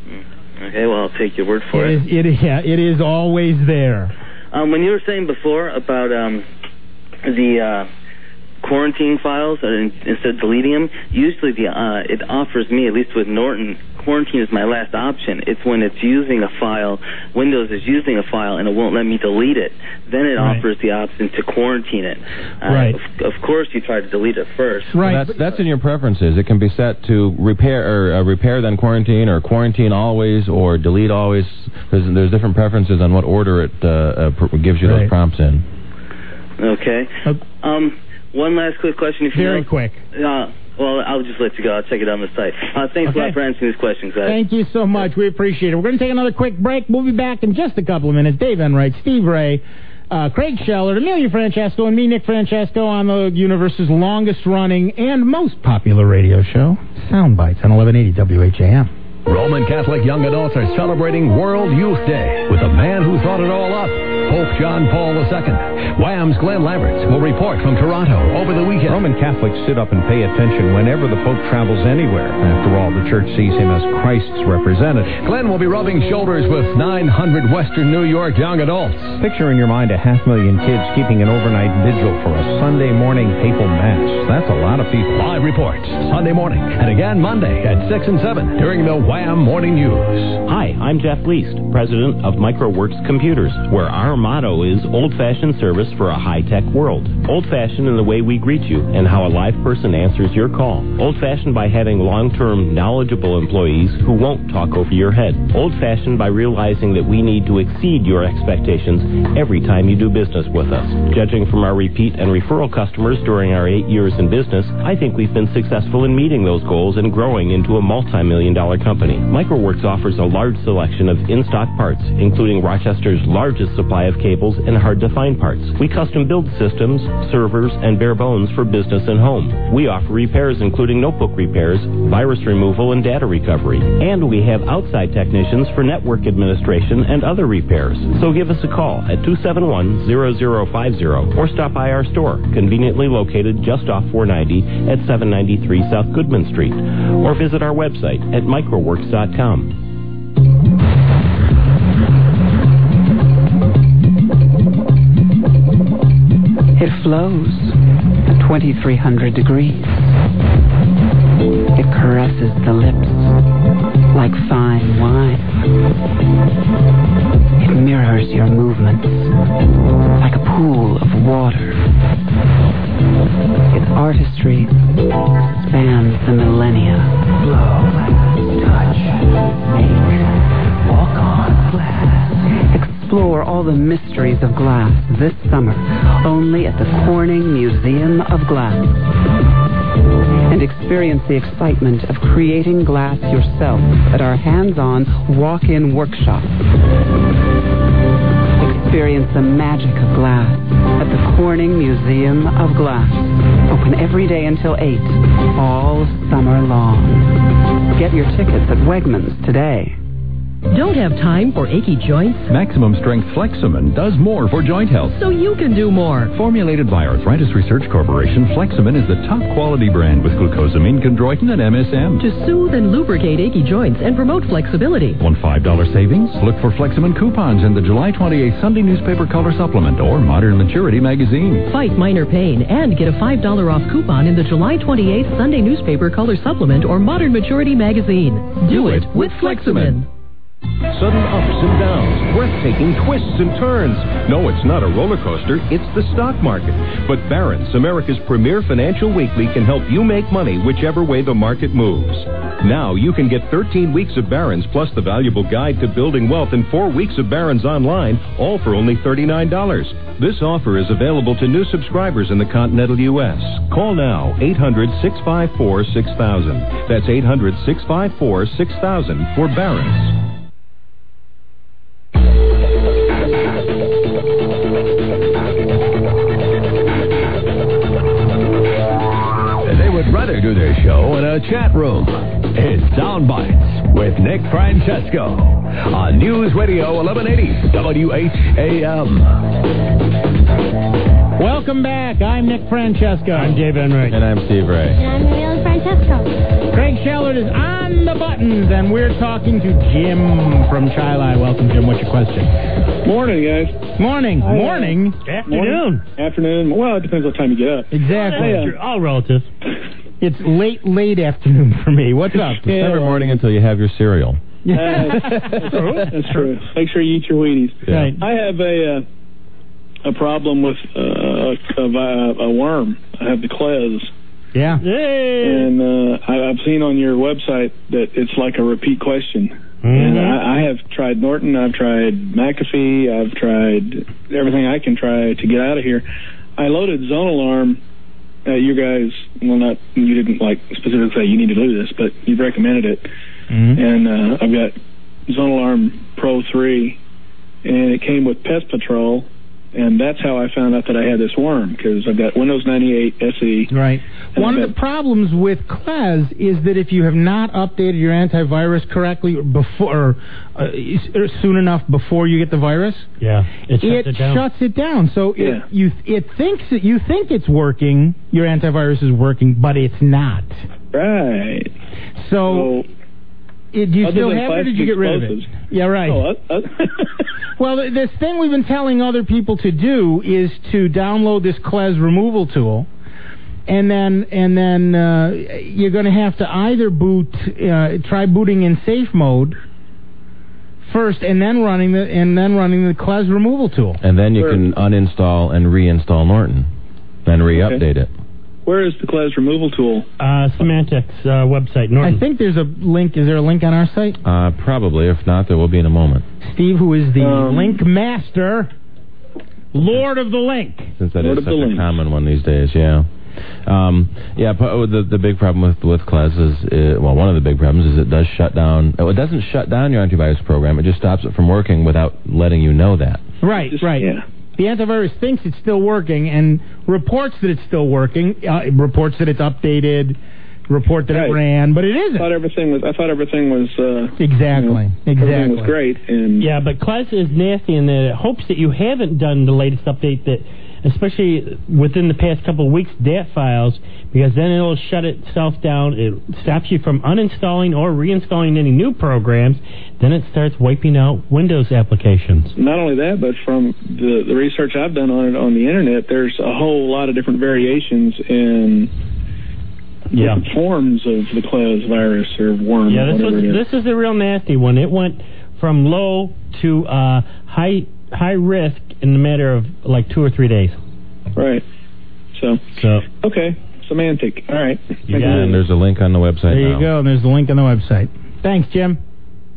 Okay, well, I'll take your word for it. It, is, it, is, yeah, it is always there. Um, when you were saying before about um, the uh, quarantine files, uh, instead of deleting them, usually the uh, it offers me, at least with Norton, quarantine is my last option. It's when it's using a file, Windows is using a file, and it won't let me delete it. Then it right. offers the option to quarantine it. Uh, right. Of, of course, you try to delete it first. Right. Well, that's, that's in your preferences. It can be set to repair or uh, repair then quarantine, or quarantine always, or delete always. There's, there's different preferences on what order it uh, uh, pr- gives you right. those prompts in. Okay. Uh, um, one last quick question. If you very know, quick. Uh, Well, I'll just let you go. I'll check it on the site. Uh, thanks okay. a lot for answering these questions, guys. Thank you so much. We appreciate it. We're going to take another quick break. We'll be back in just a couple of minutes. Dave Enright, Steve Ray, uh, Craig Scheller, Amelia Francesco, and me, Nick Francesco, on the universe's longest-running and most popular radio show, Soundbites on eleven eighty W H A M. Roman Catholic young adults are celebrating World Youth Day with a man who thought it all up, Pope John Paul the Second. Wham's Glenn Lamberts will report from Toronto over the weekend. Roman Catholics sit up and pay attention whenever the Pope travels anywhere. After all, the Church sees him as Christ's representative. Glenn will be rubbing shoulders with nine hundred Western New York young adults. Picture in your mind a half million kids keeping an overnight vigil for a Sunday morning papal mass. That's a lot of people. Live reports Sunday morning and again Monday at six and seven during the Wham Morning News. Hi, I'm Jeff Least, president of MicroWorks Computers, where our motto is old-fashioned service for a high-tech world. Old-fashioned in the way we greet you and how a live person answers your call. Old-fashioned by having long-term, knowledgeable employees who won't talk over your head. Old-fashioned by realizing that we need to exceed your expectations every time you do business with us. Judging from our repeat and referral customers during our eight years in business, I think we've been successful in meeting those goals and growing into a multi-million dollar company. MicroWorks offers a large selection of in-stock parts, including Rochester's largest supply of cables and hard-to-find parts. We custom build systems, servers, and bare bones for business and home. We offer repairs including notebook repairs, virus removal, and data recovery. And we have outside technicians for network administration and other repairs. So give us a call at two seven one, zero zero five zero or stop by our store, conveniently located just off four ninety at seven ninety-three South Goodman Street, or visit our website at microworks dot com. It flows at twenty-three hundred degrees. It caresses the lips like fine wine. It mirrors your movements like a pool of water. Its artistry spans the millennia. Blow, touch, make, walk on glass. Explore all the mysteries of glass this summer, only at the Corning Museum of Glass. And experience the excitement of creating glass yourself at our hands-on walk-in workshop. Experience the magic of glass at the Corning Museum of Glass. Open every day until eight, all summer long. Get your tickets at Wegmans today. Don't have time for achy joints? Maximum Strength Fleximin does more for joint health. So you can do more. Formulated by Arthritis Research Corporation, Fleximin is the top quality brand with glucosamine, chondroitin, and M S M. To soothe and lubricate achy joints and promote flexibility. Want five dollars savings? Look for Fleximin coupons in the July twenty-eighth Sunday Newspaper Color Supplement or Modern Maturity magazine. Fight minor pain and get a five dollars off coupon in the July twenty-eighth Sunday Newspaper Color Supplement or Modern Maturity magazine. Do it with Fleximin. Sudden ups and downs, breathtaking twists and turns. No, it's not a roller coaster, it's the stock market. But Barron's, America's premier financial weekly, can help you make money whichever way the market moves. Now you can get thirteen weeks of Barron's plus the valuable guide to building wealth and four weeks of Barron's online, all for only thirty-nine dollars. This offer is available to new subscribers in the continental U S. Call now, eight hundred, six five four, six thousand. That's eight hundred, six five four, six thousand for Barron's. They would rather do their show in a chat room. It's Soundbites with Nick Francesco on News Radio eleven eighty W H A M. Welcome back. I'm Nick Francesco. I'm Dave Enright. And I'm Steve Ray. And I'm Neil Francesco. Craig Shellard is on the buttons, and we're talking to Jim from Chili. Welcome, Jim. What's your question? Morning, guys. Morning. Hi, uh, Morning. Afternoon. Afternoon. Well, it depends what time you get up. Exactly. Hey, uh, All relative. It's late, late afternoon for me. What's up? It's never morning until you have your cereal. Uh, that's true. That's true. Make sure you eat your Wheaties. Yeah. Right. I have a uh, a problem with uh, a, a worm. I have the Klez. Yeah. And uh, I, I've seen on your website that it's like a repeat question. Mm-hmm. And I, I have tried Norton, I've tried McAfee, I've tried everything I can try to get out of here. I loaded Zone Alarm. Uh, you guys, well, not you didn't like specifically say you need to do this, but you've recommended it. Mm-hmm. And uh, I've got Zone Alarm Pro three, and it came with Pest Patrol. And that's how I found out that I had this worm, because I've got Windows ninety-eight S E. Right. One of the problems with Klez is that if you have not updated your antivirus correctly before, uh, soon enough before you get the virus, yeah, it shuts it, it down. shuts it down. So Yeah. it you it thinks that you think it's working, your antivirus is working, but it's not. Right. So, it, do you other still than have it, or did you get rid of it? explosives. Yeah, right. Oh, uh, uh, Well, th- this thing we've been telling other people to do is to download this Klez removal tool, and then and then uh, you're going to have to either boot, uh, try booting in safe mode first, and then running the and then running the Klez removal tool. And then you can uninstall and reinstall Norton, then re-update it. Where is the Klez removal tool? Uh, Symantec's uh, website, Norton. I think there's a link. Is there a link on our site? Uh, probably. If not, there will be in a moment. Steve, who is the Um, link master, Lord of the Link. Since that Lord is of such the a Link. common one these days, yeah. Um, yeah, but the the big problem with with Klez is, uh, well, one of the big problems is it does shut down. It doesn't shut down your antivirus program. It just stops it from working without letting you know that. Right, right. Yeah. The antivirus thinks it's still working and reports that it's still working, uh, reports that it's updated, report that Right. it ran, but it I isn't. thought everything was. I thought everything was. Uh, Exactly, you know, exactly. Everything was great, and Yeah, but Klez is nasty in that it hopes that you haven't done the latest update, that, especially within the past couple of weeks, D A T files, because then it'll shut itself down. It stops you from uninstalling or reinstalling any new programs. Then it starts wiping out Windows applications. not only that, but from the the research I've done on it on the internet, there's a whole lot of different variations in Yeah. different forms of the Klez virus or worm. Yeah, this whatever was it is. this is a real nasty one. It went from low to uh, high high risk in a matter of like two or three days. Right. So. So. Okay. Semantic. All right. Yeah, and there's a link on the website There now. you go, and there's the link on the website. Thanks, Jim.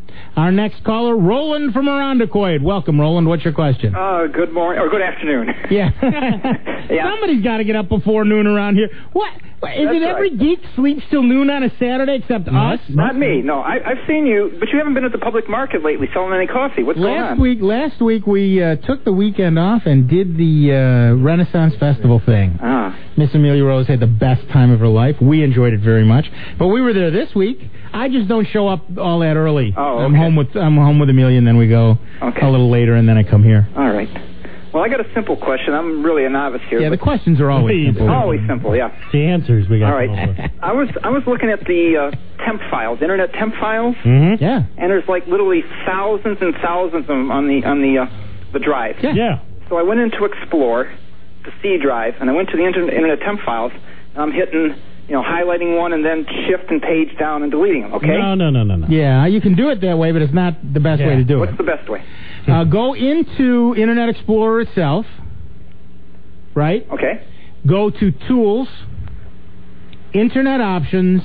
Our next caller, Roland from Irondequoit. Welcome, Roland. What's your question? Uh, good morning, or good afternoon. Yeah. yeah. Somebody's got to get up before noon around here. What? Is That's it every right. geek sleeps till noon on a Saturday except Not, us? not me. No, I, I've seen you, but you haven't been at the public market lately selling any coffee. What's going Last on? week, last week we uh, took the weekend off and did the uh, Renaissance Festival thing. Ah. Miss Amelia Rose had the best time of her life. We enjoyed it very much. But we were there this week. I just don't show up all that early. Oh, okay. I'm home with I'm home with Amelia, and then we go Okay. a little later, and then I come here. All right. Well, I got a simple question. I'm really a novice here. Yeah, the but- questions are always simple. Always simple, yeah. The answers we got. All right. I was I was looking at the uh, temp files, internet temp files, Mm-hmm. Yeah. and there's like literally thousands and thousands of them on the on the uh, the drive. Yeah. Yeah. So I went into Explore, the C drive, and I went to the internet, internet temp files, and I'm hitting, you know, highlighting one and then shift and page down and deleting them, okay? No, no, no, no, no. Yeah, you can do it that way, but it's not the best Yeah. way to do What's it. the best way? Uh, go into Internet Explorer itself, right? Okay. Go to Tools, Internet Options,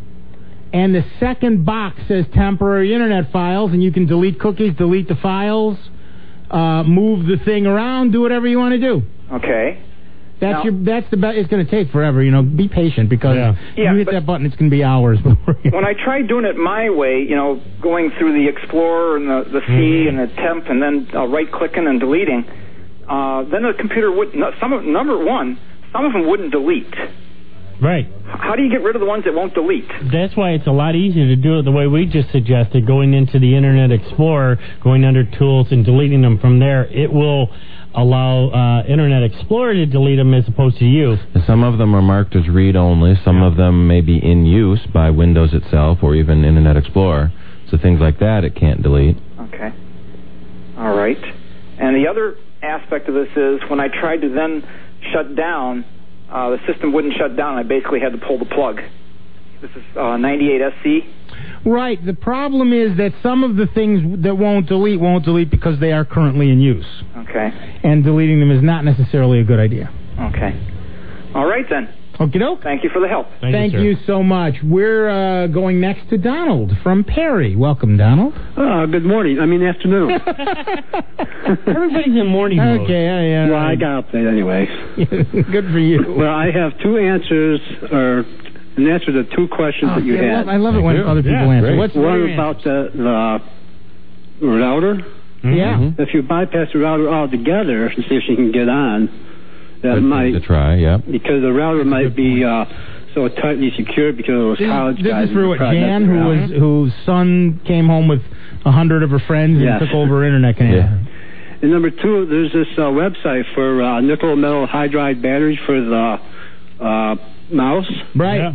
and the second box says Temporary Internet Files, and you can delete cookies, delete the files, uh, move the thing around, do whatever you want to do. Okay. That's Now- your. That's the best. It's going to take forever. You know, be patient because Yeah. you Yeah, hit but- that button, it's going to be hours before you. When I tried doing it my way, you know, going through the Explorer and the, the C Mm-hmm. and the temp and then uh, right-clicking and deleting, uh, then the computer would, no, some of, number one, some of them wouldn't delete. Right. How do you get rid of the ones that won't delete? That's why it's a lot easier to do it the way we just suggested, going into the Internet Explorer, going under Tools, and deleting them from there. It will allow uh, Internet Explorer to delete them as opposed to you. Some of them are marked as read-only. Some of them may be in use by Windows itself or even Internet Explorer. So things like that it can't delete. Okay. All right. And the other aspect of this is when I tried to then shut down, uh, the system wouldn't shut down. I basically had to pull the plug. This is uh, ninety-eight S C. Right. The problem is that some of the things that won't delete won't delete because they are currently in use, Okay. and deleting them is not necessarily a good idea. Okay. All right, then. Okie doke. Thank you for the help. Thank you so much. We're uh, going next to Donald from Perry. Welcome, Donald. Uh, good morning. I mean afternoon. Everybody's in morning mode. Okay, yeah, yeah. Well, I got up late anyway. Good for you. Well, I have two answers, or an answer to two questions Oh, that you see, I had. love, I love it when other people Yeah, answer. great. What's what one are your about the, the router? Yeah. If you bypass the router altogether to see if she can get on, that Good might, thing to try, yeah. because the router might be uh, so tightly secured because of those This, college this guys. is for what who tried Jan, messing who around. was whose son came home with a hundred of her friends and Yes. took over internet connection. And number two, there's this uh, website for uh, nickel metal hydride batteries for the uh, mouse. Right. Uh,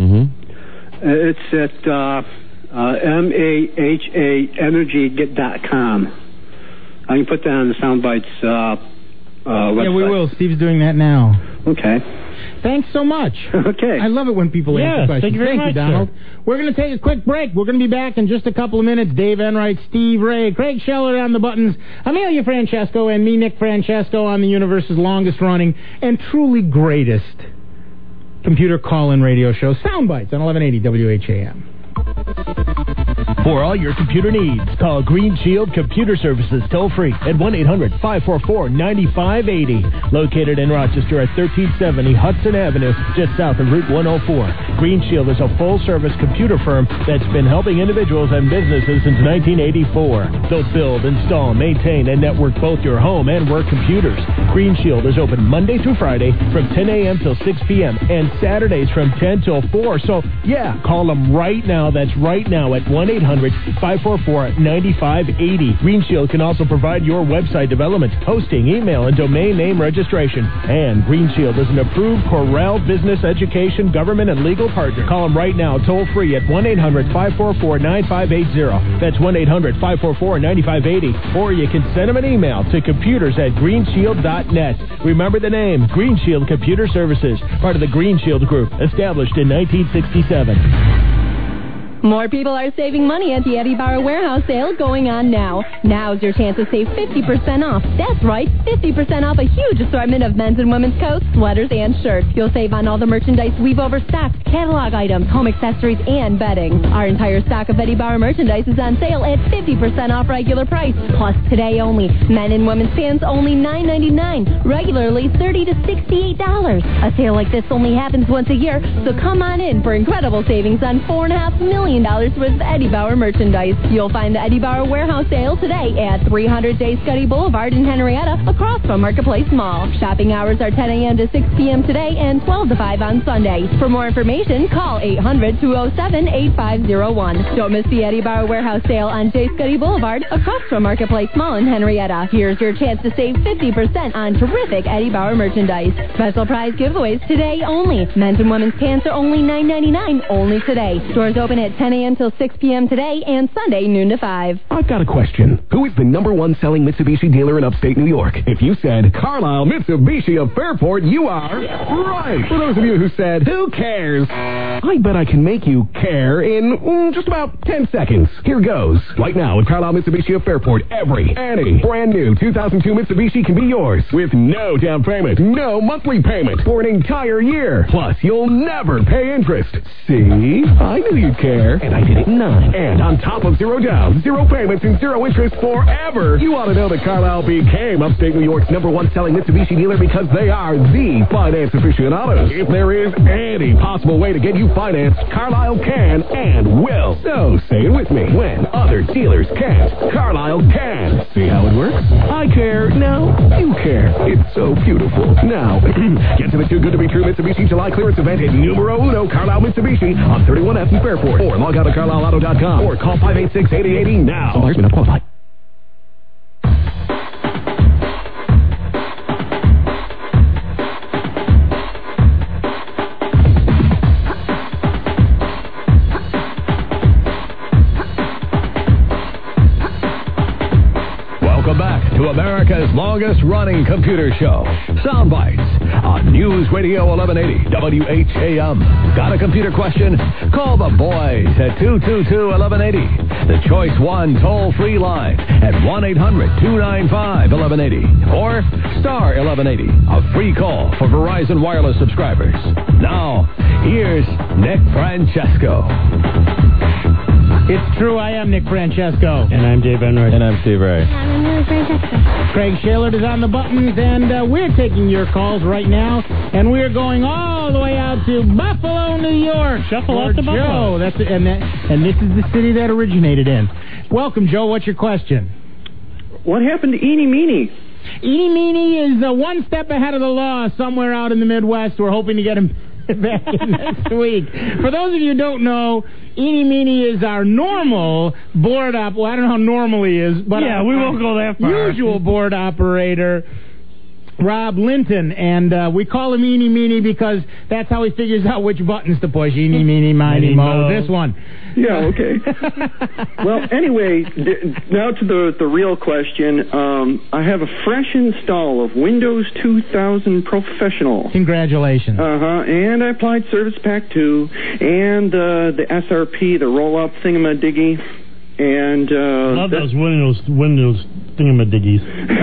It's at uh, uh, M A H A energy dot com. I can put that on the Soundbites uh, uh, website. Yeah, we will. Steve's doing that now. Okay. Thanks so much. Okay. I love it when people Yeah, answer questions. thank you very much, Donald. sir. We're going to take a quick break. We're going to be back in just a couple of minutes. Dave Enright, Steve Ray, Craig Scheller on the buttons, Amelia Francesco, and me, Nick Francesco, on the universe's longest running and truly greatest computer call-in radio show, Soundbites, on eleven eighty W H A M. For all your computer needs, call Green Shield Computer Services toll-free at one eight hundred five four four nine five eight zero. Located in Rochester at thirteen seventy Hudson Avenue, just south of Route one oh four. Green Shield is a full-service computer firm that's been helping individuals and businesses since nineteen eighty-four. They'll build, install, maintain, and network both your home and work computers. Green Shield is open Monday through Friday from ten a.m. till six p.m. and Saturdays from ten till four. So, yeah, call them right now. That's right now at one eight hundred five four four nine five eight zero. Green Shield can also provide your website development, hosting, email, and domain name registration. And Green Shield is an approved Corel business, education, government, and legal partner. Call them right now, toll free at one eight hundred five four four nine five eight zero. That's one eight hundred five four four nine five eight zero. Or you can send them an email to computers at green shield dot net. Remember the name, Green Shield Computer Services, part of the Green Shield Group, established in nineteen sixty-seven. More people are saving money at the Eddie Bauer Warehouse sale going on now. Now's your chance to save fifty percent off. That's right, fifty percent off a huge assortment of men's and women's coats, sweaters, and shirts. You'll save on all the merchandise we've overstocked, catalog items, home accessories, and bedding. Our entire stock of Eddie Bauer merchandise is on sale at fifty percent off regular price. Plus, today only, men and women's pants only nine ninety-nine, regularly thirty to sixty-eight dollars. A sale like this only happens once a year, so come on in for incredible savings on four and a half million dollars worth of Eddie Bauer merchandise. You'll find the Eddie Bauer Warehouse sale today at three hundred J Scuddy Boulevard in Henrietta, across from Marketplace Mall. Shopping hours are ten a.m. to six p.m. today and twelve to five on Sunday. For more information, call eight hundred, two oh seven, eight five oh one. Don't miss the Eddie Bauer Warehouse sale on J Scuddy Boulevard, across from Marketplace Mall in Henrietta. Here's your chance to save fifty percent on terrific Eddie Bauer merchandise. Special prize giveaways today only. Men's and women's pants are only nine ninety-nine, only today. Stores open at ten a.m. till six p.m. today and Sunday noon to five. I've got a question. Who is the number one selling Mitsubishi dealer in upstate New York? If you said Carlisle Mitsubishi of Fairport, you are right. For those of you who said, who cares? I bet I can make you care in mm, just about ten seconds. Here goes. Right now at Carlisle Mitsubishi of Fairport, every, any, brand new two thousand two Mitsubishi can be yours with no down payment, no monthly payment for an entire year. Plus, you'll never pay interest. See? I knew you'd care, and I did it in nine. And on top of zero down, zero payments, and zero interest forever, you ought to know that Carlisle became upstate New York's number one selling Mitsubishi dealer because they are the finance aficionados. If there is any possible way to get you financed, Carlisle can and will. So say it with me. When other dealers can't, Carlisle can. See how it works? I care. Now you care. It's so beautiful. Now, get to the Too Good to Be True Mitsubishi July clearance event in numero uno Carlisle Mitsubishi on thirty-one F in Fairport. Or log out to carlisle auto dot com or call five eight six, eight eight eight zero now. Some buyers may not qualify. Welcome back to America's longest-running computer show, Soundbites, on News Radio eleven eighty W H A M. Got a computer question? Call the boys at two two two, eleven eighty. The Choice One toll-free line at one eight hundred, two nine five, eleven eighty. Or star eleven eighty, a free call for Verizon Wireless subscribers. Now, here's Nick Francesco. It's true, I am Nick Francesco. And I'm Dave Enright. And I'm Steve Ray. I'm Emily Francesco. Craig Shalert is on the buttons, and uh, we're taking your calls right now, and we're going all the way out to Buffalo, New York. Shuffle out out to Joe. Buffalo. That's it, and, that, and this is the city that originated in. Welcome, Joe. What's your question? What happened to Eeny Meeny? Eeny Meeny is uh, one step ahead of the law somewhere out in the Midwest. We're hoping to get him back in next week. For those of you who don't know, Eeny Meeny is our normal board op. Well, I don't know how normal he is, but yeah, our, we won't go that far. Usual board operator, Rob Linton, and uh, we call him Eeny Meeny because that's how he figures out which buttons to push. Eeny Meeny Miny Mo. This one. Yeah, okay. Well, anyway, d- now to the the real question. Um, I have a fresh install of Windows two thousand Professional. Congratulations. Uh-huh, and I applied Service Pack two and uh, the S R P, the roll-up thingamadiggy. And uh, love those Windows Windows thingamadiggies.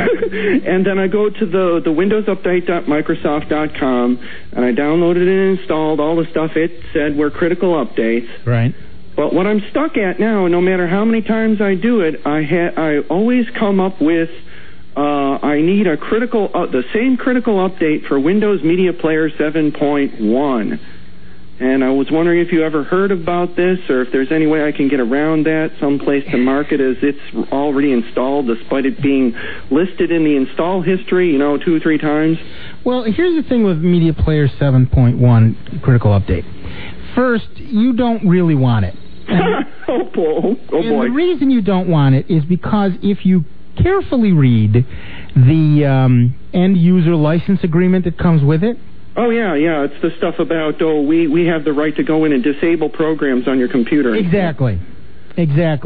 And then I go to the the windows update dot microsoft dot com and I downloaded and installed all the stuff it said were critical updates. Right. But what I'm stuck at now, no matter how many times I do it, I ha- I always come up with uh, I need a critical uh, the same critical update for Windows Media Player seven point one. And I was wondering if you ever heard about this, or if there's any way I can get around that, someplace to mark it as it's already installed, despite it being listed in the install history, you know, two or three times. Well, here's the thing with Media Player seven point one Critical Update. First, you don't really want it. oh, boy. oh and boy. The reason you don't want it is because if you carefully read the um, end-user license agreement that comes with it, Oh, yeah, yeah. It's the stuff about, oh, we, we have the right to go in and disable programs on your computer. Exactly. Exactly.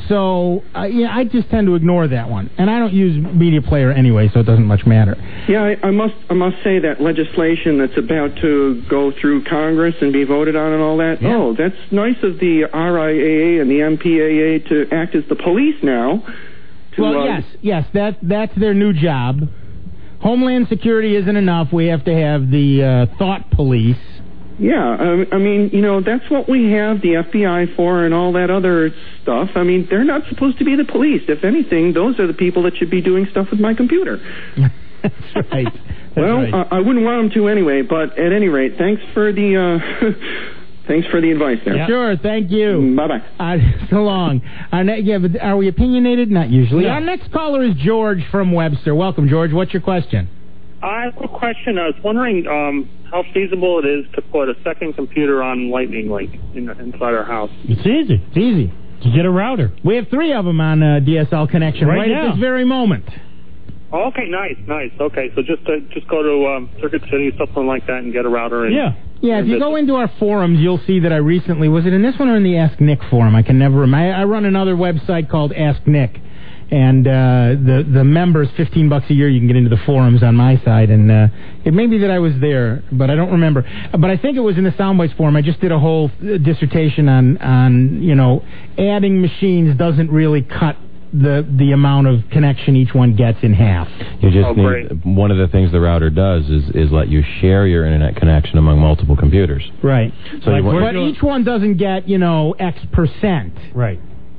So, uh, yeah, I just tend to ignore that one. And I don't use Media Player anyway, so it doesn't much matter. Yeah, I, I must I must say that legislation that's about to go through Congress and be voted on and all that, Yeah. oh, that's nice of the R I A A and the M P A A to act as the police now. To, Well, uh, yes, yes, that that's their new job. Homeland Security isn't enough. We have to have the uh, thought police. Yeah, I, I mean, you know, that's what we have the F B I for and all that other stuff. I mean, they're not supposed to be the police. If anything, those are the people that should be doing stuff with my computer. That's right. That's well, right. Uh, I wouldn't want them to anyway, but at any rate, thanks for the uh, thanks for the advice there. Sure, thank you. Bye-bye. Uh, so long. Our ne- yeah, but are we opinionated? Not usually. No. Our next caller is George from Webster. Welcome, George. What's your question? I have a question. I was wondering um, how feasible it is to put a second computer on Lightning Link in, inside our house. It's easy. It's easy. You get a router. We have three of them on uh, D S L Connection Right right, now. at this very moment. Oh, okay, nice, nice. Okay, so just uh, just go to um, Circuit City or something like that and get a router. And, Yeah. Yeah, if and you visit. go into our forums, you'll see that I recently, was it in this one or in the Ask Nick forum? I can never remember. I, I run another website called Ask Nick, and uh, the the members, fifteen bucks a year, you can get into the forums on my side, and uh, it may be that I was there, but I don't remember. But I think it was in the Soundbites forum. I just did a whole uh, dissertation on, on, you know, adding machines doesn't really cut the the amount of connection each one gets in half. You just Oh, need, great. one of the things the router does is, is let you share your internet connection among multiple computers. Right. So you want, But each one doesn't get, you know, X percent. Right.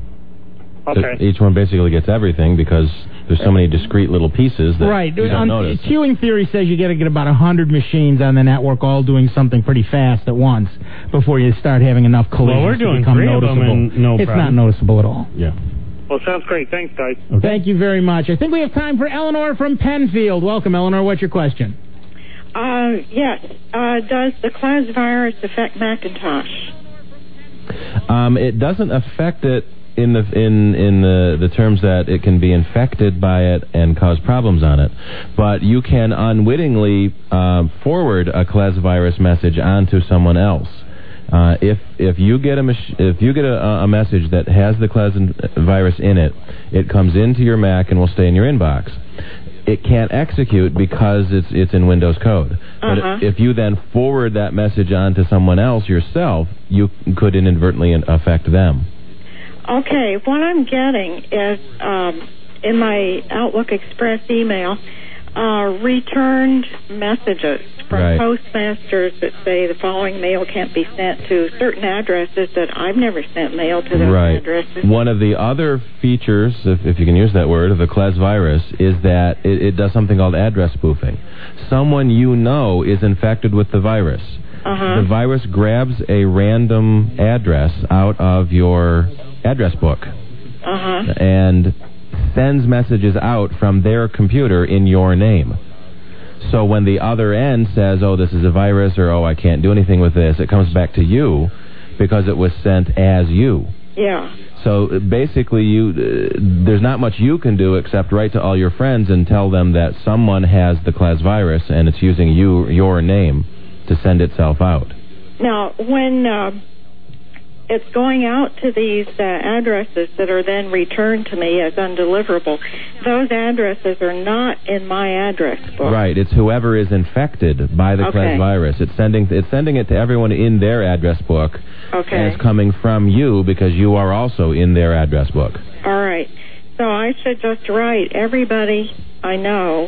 Okay. each one basically gets everything because there's so many discrete little pieces that Right. you don't On, notice. queuing theory says you got to get about one hundred machines on the network all doing something pretty fast at once before you start having enough collisions Well, we're doing to become three of them noticeable. and no it's problem. not noticeable at all. Yeah. Well, sounds great. Thanks, guys. Thank you very much. I think we have time for Eleanor from Penfield. Welcome, Eleanor. What's your question? Uh, yes. Uh, does the Claus virus affect Macintosh? Um, it doesn't affect it in the in in the, the terms that it can be infected by it and cause problems on it, but you can unwittingly uh, forward a Claus virus message onto someone else. Uh, if if you get a mach- if you get a, a message that has the Claus virus in it, it comes into your Mac and will stay in your inbox. It can't execute because it's it's in Windows code. But Uh-huh. if you then forward that message on to someone else yourself, you could inadvertently affect them. Okay, what I'm getting is um, in my Outlook Express email, uh, returned messages from Right. postmasters that say the following mail can't be sent to certain addresses that I've never sent mail to those Right. addresses. One of the other features, if, if you can use that word, of the Claus virus is that it, it does something called address spoofing. Someone you know is infected with the virus. Uh-huh. The virus grabs a random address out of your address book Uh-huh. and sends messages out from their computer in your name. So when the other end says, oh, this is a virus, or oh, I can't do anything with this, it comes back to you because it was sent as you. Yeah. So uh, basically, you uh, there's not much you can do except write to all your friends and tell them that someone has the Claus virus and it's using you your name to send itself out. Now, when uh, it's going out to these uh, addresses that are then returned to me as undeliverable, those addresses are not in my address book. Right, it's whoever is infected by the Okay. Claus virus. It's sending it's sending it to everyone in their address book, Okay. and it's coming from you because you are also in their address book. All right. So I should just write everybody I know.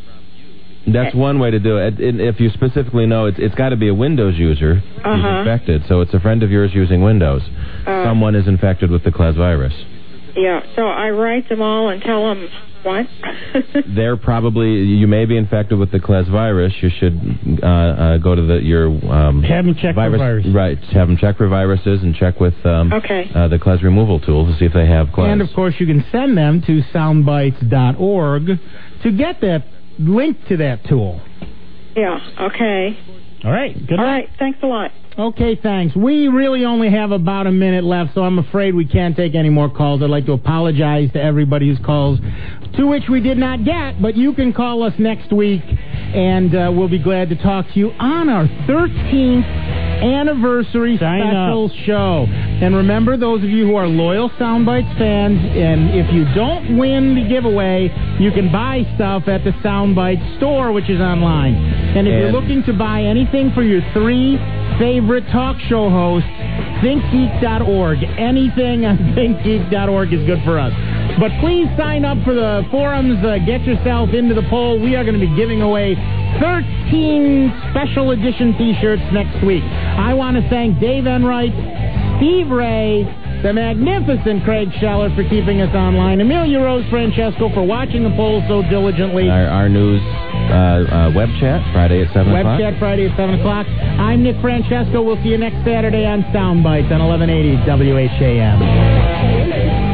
That's one way to do it. And if you specifically know, it's it's got to be a Windows user who's Uh-huh. infected. So it's a friend of yours using Windows. Uh, Someone is infected with the Claus virus. Yeah. So I write them all and tell them what? They're probably you may be infected with the Claus virus. You should uh, uh, go to the your um, Have them check for virus, viruses. right? Have them check for viruses and check with um, Okay. uh, the Claus removal tool to see if they have Claus. And, of course, you can send them to soundbites dot org to get that link to that tool. Yeah. Okay. All right. Good All luck. right. Thanks a lot. Okay, thanks. We really only have about a minute left, so I'm afraid we can't take any more calls. I'd like to apologize to everybody whose calls, to which we did not get, but you can call us next week, and uh, we'll be glad to talk to you on our thirteenth anniversary Sign special up. show. And remember, those of you who are loyal Soundbites fans, and if you don't win the giveaway, you can buy stuff at the Soundbites store, which is online. And if And- you're looking to buy anything for your three favorite talk show hosts, think geek dot org. Anything on think geek dot org is good for us. But please sign up for the forums. Uh, get yourself into the poll. We are going to be giving away thirteen special edition T-shirts next week. I want to thank Dave Enright, Steve Ray, the magnificent Craig Scheller for keeping us online, Amelia Rose Francesco for watching the poll so diligently. Our, our news uh, uh, web chat, Friday at seven Web o'clock. chat Friday at seven o'clock. I'm Nick Francesco. We'll see you next Saturday on Soundbites on eleven eighty W H A M.